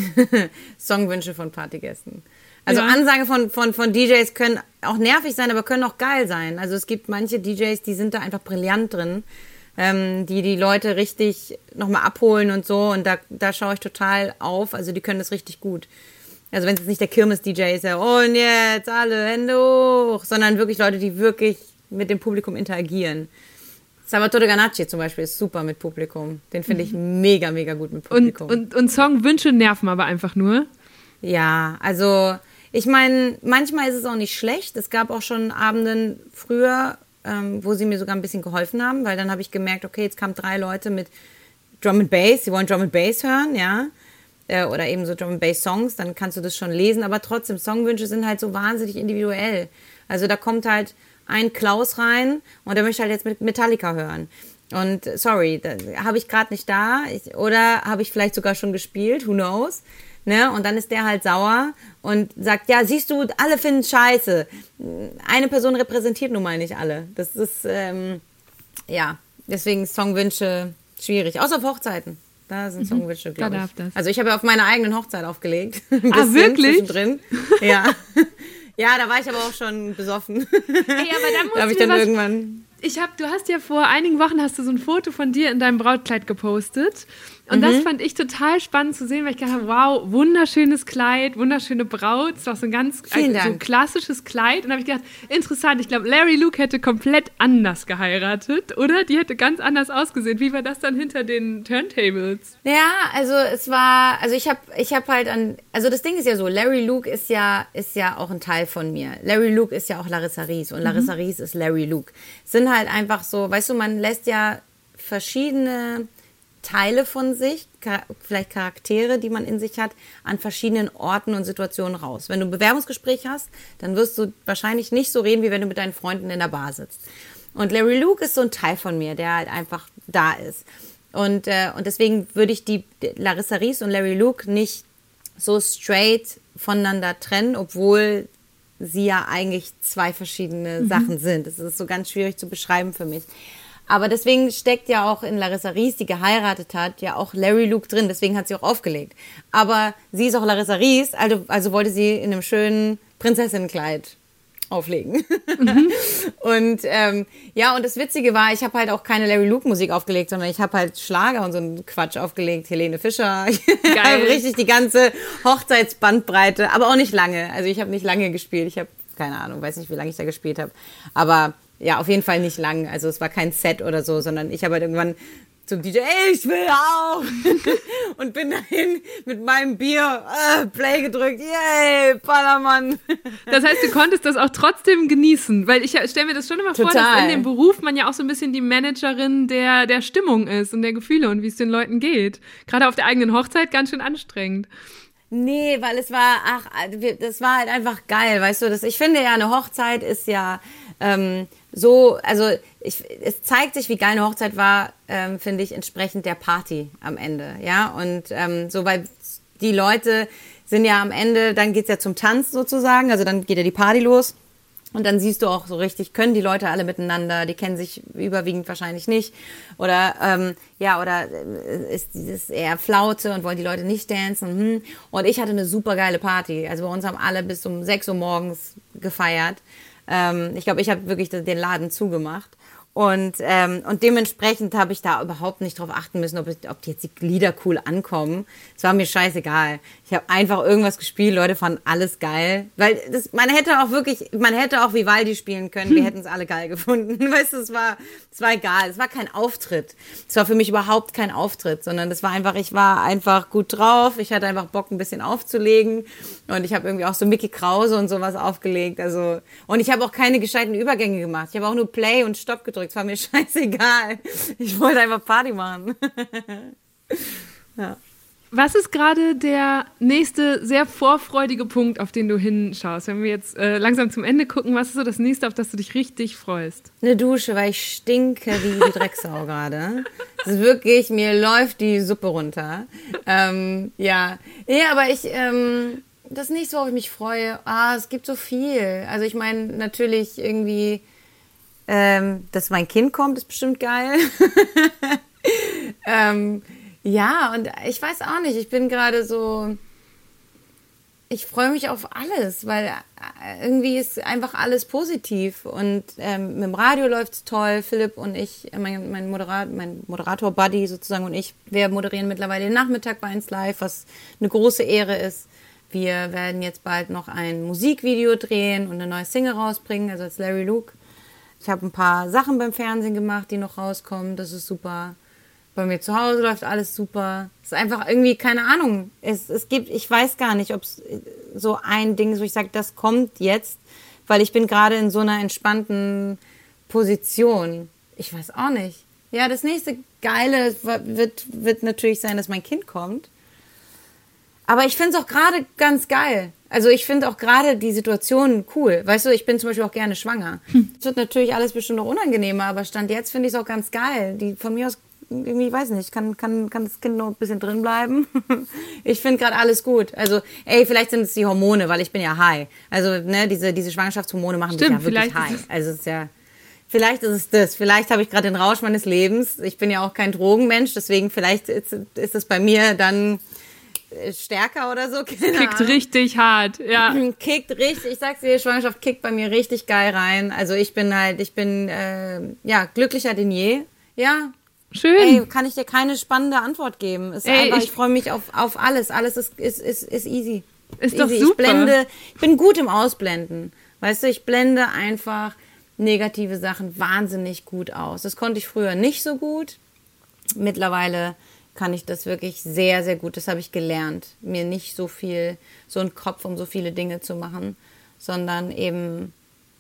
Songwünsche von Partygästen. Also ja. Ansagen von, von, von D Js können auch nervig sein, aber können auch geil sein. Also es gibt manche D Js, die sind da einfach brillant drin, ähm, die die Leute richtig nochmal abholen und so. Und da, da schaue ich total auf. Also die können das richtig gut. Also wenn es jetzt nicht der Kirmes-D J ist, ja, und jetzt alle Hände hoch, sondern wirklich Leute, die wirklich mit dem Publikum interagieren. Salvatore Ganacci zum Beispiel ist super mit Publikum. Den finde ich mega, mega gut mit Publikum. Und, und, und Songwünsche nerven aber einfach nur? Ja, also ich meine, manchmal ist es auch nicht schlecht. Es gab auch schon Abenden früher, ähm, wo sie mir sogar ein bisschen geholfen haben, weil dann habe ich gemerkt, okay, jetzt kamen drei Leute mit Drum and Bass, sie wollen Drum and Bass hören, ja, äh, oder eben so Drum and Bass Songs, dann kannst du das schon lesen, aber trotzdem, Songwünsche sind halt so wahnsinnig individuell. Also da kommt halt ein Klaus rein und der möchte halt jetzt mit Metallica hören. Und sorry, habe ich gerade nicht da ich, oder habe ich vielleicht sogar schon gespielt, who knows, ne? Und dann ist der halt sauer und sagt, ja, siehst du, alle finden scheiße. Eine Person repräsentiert nun mal nicht alle. Das ist, ähm, ja, deswegen Songwünsche schwierig, außer auf Hochzeiten. Da sind Songwünsche, glaube ich. Das. Also ich habe ja auf meiner eigenen Hochzeit aufgelegt. Ein ah, wirklich? Drin. Ja. Ja, da war ich aber auch schon besoffen. Ey, aber dann musst da habe ich dann was, irgendwann... Ich hab, du hast ja vor einigen Wochen hast du so ein Foto von dir in deinem Brautkleid gepostet. Und mhm. das fand ich total spannend zu sehen, weil ich dachte, wow, wunderschönes Kleid, wunderschöne Braut. Das ist auch so ein ganz ein, so ein klassisches Kleid. Und da habe ich gedacht, interessant, ich glaube, Larry Luke hätte komplett anders geheiratet, oder? Die hätte ganz anders ausgesehen. Wie war das dann hinter den Turntables? Ja, also es war, also ich habe ich hab halt an, also das Ding ist ja so, Larry Luke ist ja, ist ja auch ein Teil von mir. Larry Luke ist ja auch Larissa Ries und Larissa mhm. Ries ist Larry Luke. Es sind halt einfach so, weißt du, man lässt ja verschiedene Teile von sich, vielleicht Charaktere, die man in sich hat, an verschiedenen Orten und Situationen raus. Wenn du ein Bewerbungsgespräch hast, dann wirst du wahrscheinlich nicht so reden, wie wenn du mit deinen Freunden in der Bar sitzt. Und Larry Luke ist so ein Teil von mir, der halt einfach da ist. Und, äh, und deswegen würde ich die Larissa Ries und Larry Luke nicht so straight voneinander trennen, obwohl sie ja eigentlich zwei verschiedene mhm. Sachen sind. Das ist so ganz schwierig zu beschreiben für mich. Aber deswegen steckt ja auch in Larissa Ries, die geheiratet hat, ja auch Larry Luke drin. Deswegen hat sie auch aufgelegt. Aber sie ist auch Larissa Ries, also, also wollte sie in einem schönen Prinzessinnenkleid auflegen. Mhm. Und ähm, ja, und das Witzige war, ich habe halt auch keine Larry Luke Musik aufgelegt, sondern ich habe halt Schlager und so einen Quatsch aufgelegt. Helene Fischer. Ich habe richtig die ganze Hochzeitsbandbreite, aber auch nicht lange. Also ich habe nicht lange gespielt. Ich habe keine Ahnung, weiß nicht, wie lange ich da gespielt habe. Aber ja, auf jeden Fall nicht lang. Also es war kein Set oder so, sondern ich habe halt irgendwann zum D J, ich will auch. Und bin dahin mit meinem Bier, äh, Play gedrückt, yay, Ballermann. Das heißt, du konntest das auch trotzdem genießen, weil ich stelle mir das schon immer Total. vor, dass in dem Beruf man ja auch so ein bisschen die Managerin der, der Stimmung ist und der Gefühle und wie es den Leuten geht. Gerade auf der eigenen Hochzeit ganz schön anstrengend. Nee, weil es war, ach, das war halt einfach geil, weißt du, das, ich finde ja, eine Hochzeit ist ja ähm, so, also ich, es zeigt sich, wie geil eine Hochzeit war, ähm, finde ich, entsprechend der Party am Ende, ja, und ähm, so, weil die Leute sind ja am Ende, dann geht's ja zum Tanz sozusagen, also dann geht ja die Party los. Und dann siehst du auch so richtig, können die Leute alle miteinander, die kennen sich überwiegend wahrscheinlich nicht. Oder ähm, ja, oder ist dieses eher Flaute und wollen die Leute nicht dancen. Hm. Und ich hatte eine super geile Party. Also bei uns haben alle bis um sechs Uhr morgens gefeiert. Ähm, ich glaube, ich habe wirklich den Laden zugemacht. Und, ähm, und dementsprechend habe ich da überhaupt nicht drauf achten müssen, ob, ich, ob jetzt die Lieder cool ankommen. Es war mir scheißegal. Ich habe einfach irgendwas gespielt, Leute fanden alles geil. Weil das, man hätte auch wirklich, man hätte auch Vivaldi spielen können, wir hätten es alle geil gefunden. Weißt du, es war, es war egal. Es war kein Auftritt. Es war für mich überhaupt kein Auftritt, sondern das war einfach, ich war einfach gut drauf. Ich hatte einfach Bock, ein bisschen aufzulegen. Und ich habe irgendwie auch so Mickey Krause und sowas aufgelegt. Also, und ich habe auch keine gescheiten Übergänge gemacht. Ich habe auch nur Play und Stopp gedrückt. Es war mir scheißegal. Ich wollte einfach Party machen. Ja. Was ist gerade der nächste sehr vorfreudige Punkt, auf den du hinschaust? Wenn wir jetzt äh, langsam zum Ende gucken, was ist so das nächste, auf das du dich richtig freust? Eine Dusche, weil ich stinke wie die Drecksau gerade. Es ist wirklich, mir läuft die Suppe runter. Ähm, ja. Ja, aber ich, ähm, das nächste, worauf ich mich freue, ah, es gibt so viel. Also ich meine, natürlich irgendwie, ähm, dass mein Kind kommt, ist bestimmt geil. ähm, Ja, und ich weiß auch nicht, ich bin gerade so, ich freue mich auf alles, weil irgendwie ist einfach alles positiv und ähm, mit dem Radio läuft's toll, Philipp und ich, mein, mein, Moderat, mein Moderator-Buddy sozusagen und ich, wir moderieren mittlerweile den Nachmittag bei eins Live, was eine große Ehre ist. Wir werden jetzt bald noch ein Musikvideo drehen und eine neue Single rausbringen, also als Larry Luke. Ich habe ein paar Sachen beim Fernsehen gemacht, die noch rauskommen, das ist super. Bei mir zu Hause läuft alles super. Es ist einfach irgendwie, keine Ahnung. Es, es gibt, ich weiß gar nicht, ob es so ein Ding ist, wo ich sage, das kommt jetzt, weil ich bin gerade in so einer entspannten Position. Ich weiß auch nicht. Ja, das nächste Geile wird, wird natürlich sein, dass mein Kind kommt. Aber ich finde es auch gerade ganz geil. Also ich finde auch gerade die Situation cool. Weißt du, ich bin zum Beispiel auch gerne schwanger. Es hm. wird natürlich alles bestimmt noch unangenehmer, aber Stand jetzt finde ich es auch ganz geil. Die von mir aus irgendwie, weiß nicht, kann, kann, kann das Kind noch ein bisschen drin bleiben. Ich finde gerade alles gut. Also, ey, vielleicht sind es die Hormone, weil ich bin ja high. Also, ne, diese, diese Schwangerschaftshormone machen mich ja wirklich high. Also, es ist ja, vielleicht ist es das. Vielleicht habe ich gerade den Rausch meines Lebens. Ich bin ja auch kein Drogenmensch, deswegen vielleicht ist, ist es bei mir dann stärker oder so. Keine Kickt Ahnung. Richtig hart, ja. Kickt richtig, ich sag's dir, Schwangerschaft kickt bei mir richtig geil rein. Also, ich bin halt, ich bin, äh, ja, glücklicher denn je. Ja. Schön. Ey, kann ich dir keine spannende Antwort geben. Ist Ey, einfach, ich, ich ich freue mich auf, auf alles. Alles ist, ist, ist, ist easy. Ist easy. doch super. Ich blende, ich bin gut im Ausblenden. Weißt du, ich blende einfach negative Sachen wahnsinnig gut aus. Das konnte ich früher nicht so gut. Mittlerweile kann ich das wirklich sehr, sehr gut. Das habe ich gelernt. Mir nicht so viel, so einen Kopf um so viele Dinge zu machen, sondern eben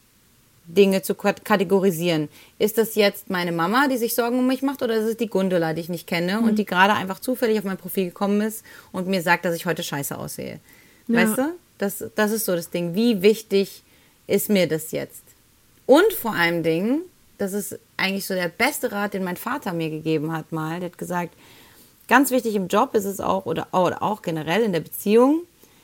Dinge zu kategorisieren. Ist das jetzt meine Mama, die sich Sorgen um mich macht, oder ist es die Gundula, die ich nicht kenne mhm. und die gerade einfach zufällig auf mein Profil gekommen ist und mir sagt, dass ich heute scheiße aussehe? Ja. Weißt du? Das, das ist so das Ding. Wie wichtig ist mir das jetzt? Und vor allem Dingen, das ist eigentlich so der beste Rat, den mein Vater mir gegeben hat mal. Der hat gesagt, ganz wichtig im Job ist es auch, oder, oder auch generell in der Beziehung,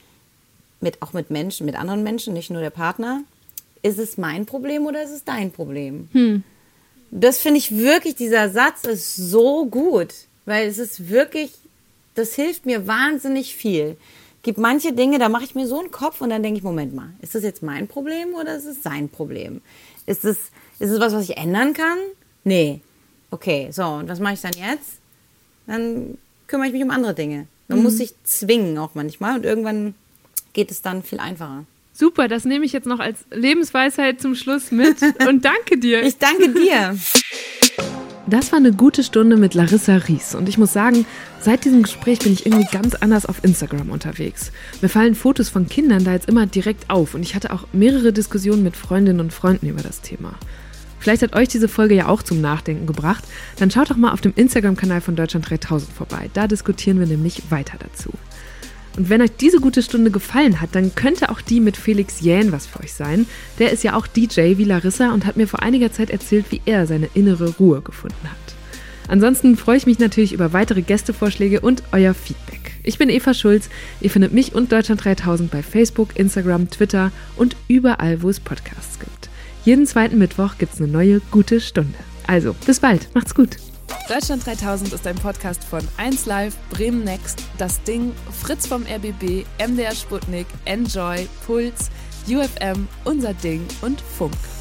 mit, auch mit Menschen, mit anderen Menschen, nicht nur der Partner, ist es mein Problem oder ist es dein Problem? Hm. Das finde ich wirklich, dieser Satz ist so gut, weil es ist wirklich, das hilft mir wahnsinnig viel. Es gibt manche Dinge, da mache ich mir so einen Kopf und dann denke ich, Moment mal, ist das jetzt mein Problem oder ist es sein Problem? Ist es, ist es was, was ich ändern kann? Nee. Okay, so, und was mache ich dann jetzt? Dann kümmere ich mich um andere Dinge. Man mhm. muss sich zwingen auch manchmal und irgendwann geht es dann viel einfacher. Super, das nehme ich jetzt noch als Lebensweisheit zum Schluss mit und danke dir. Ich danke dir. Das war eine gute Stunde mit Larissa Ries und ich muss sagen, seit diesem Gespräch bin ich irgendwie ganz anders auf Instagram unterwegs. Mir fallen Fotos von Kindern da jetzt immer direkt auf und ich hatte auch mehrere Diskussionen mit Freundinnen und Freunden über das Thema. Vielleicht hat euch diese Folge ja auch zum Nachdenken gebracht, dann schaut doch mal auf dem Instagram-Kanal von Deutschland dreitausend vorbei, da diskutieren wir nämlich weiter dazu. Und wenn euch diese gute Stunde gefallen hat, dann könnte auch die mit Felix Jähn was für euch sein. Der ist ja auch D J wie Larissa und hat mir vor einiger Zeit erzählt, wie er seine innere Ruhe gefunden hat. Ansonsten freue ich mich natürlich über weitere Gästevorschläge und euer Feedback. Ich bin Eva Schulz, ihr findet mich und Deutschland dreitausend bei Facebook, Instagram, Twitter und überall, wo es Podcasts gibt. Jeden zweiten Mittwoch gibt's eine neue gute Stunde. Also, bis bald, macht's gut. Deutschland dreitausend ist ein Podcast von eins Live, Bremen Next, Das Ding, Fritz vom R B B, M D R Sputnik, Enjoy, Puls, U F M, Unser Ding und Funk.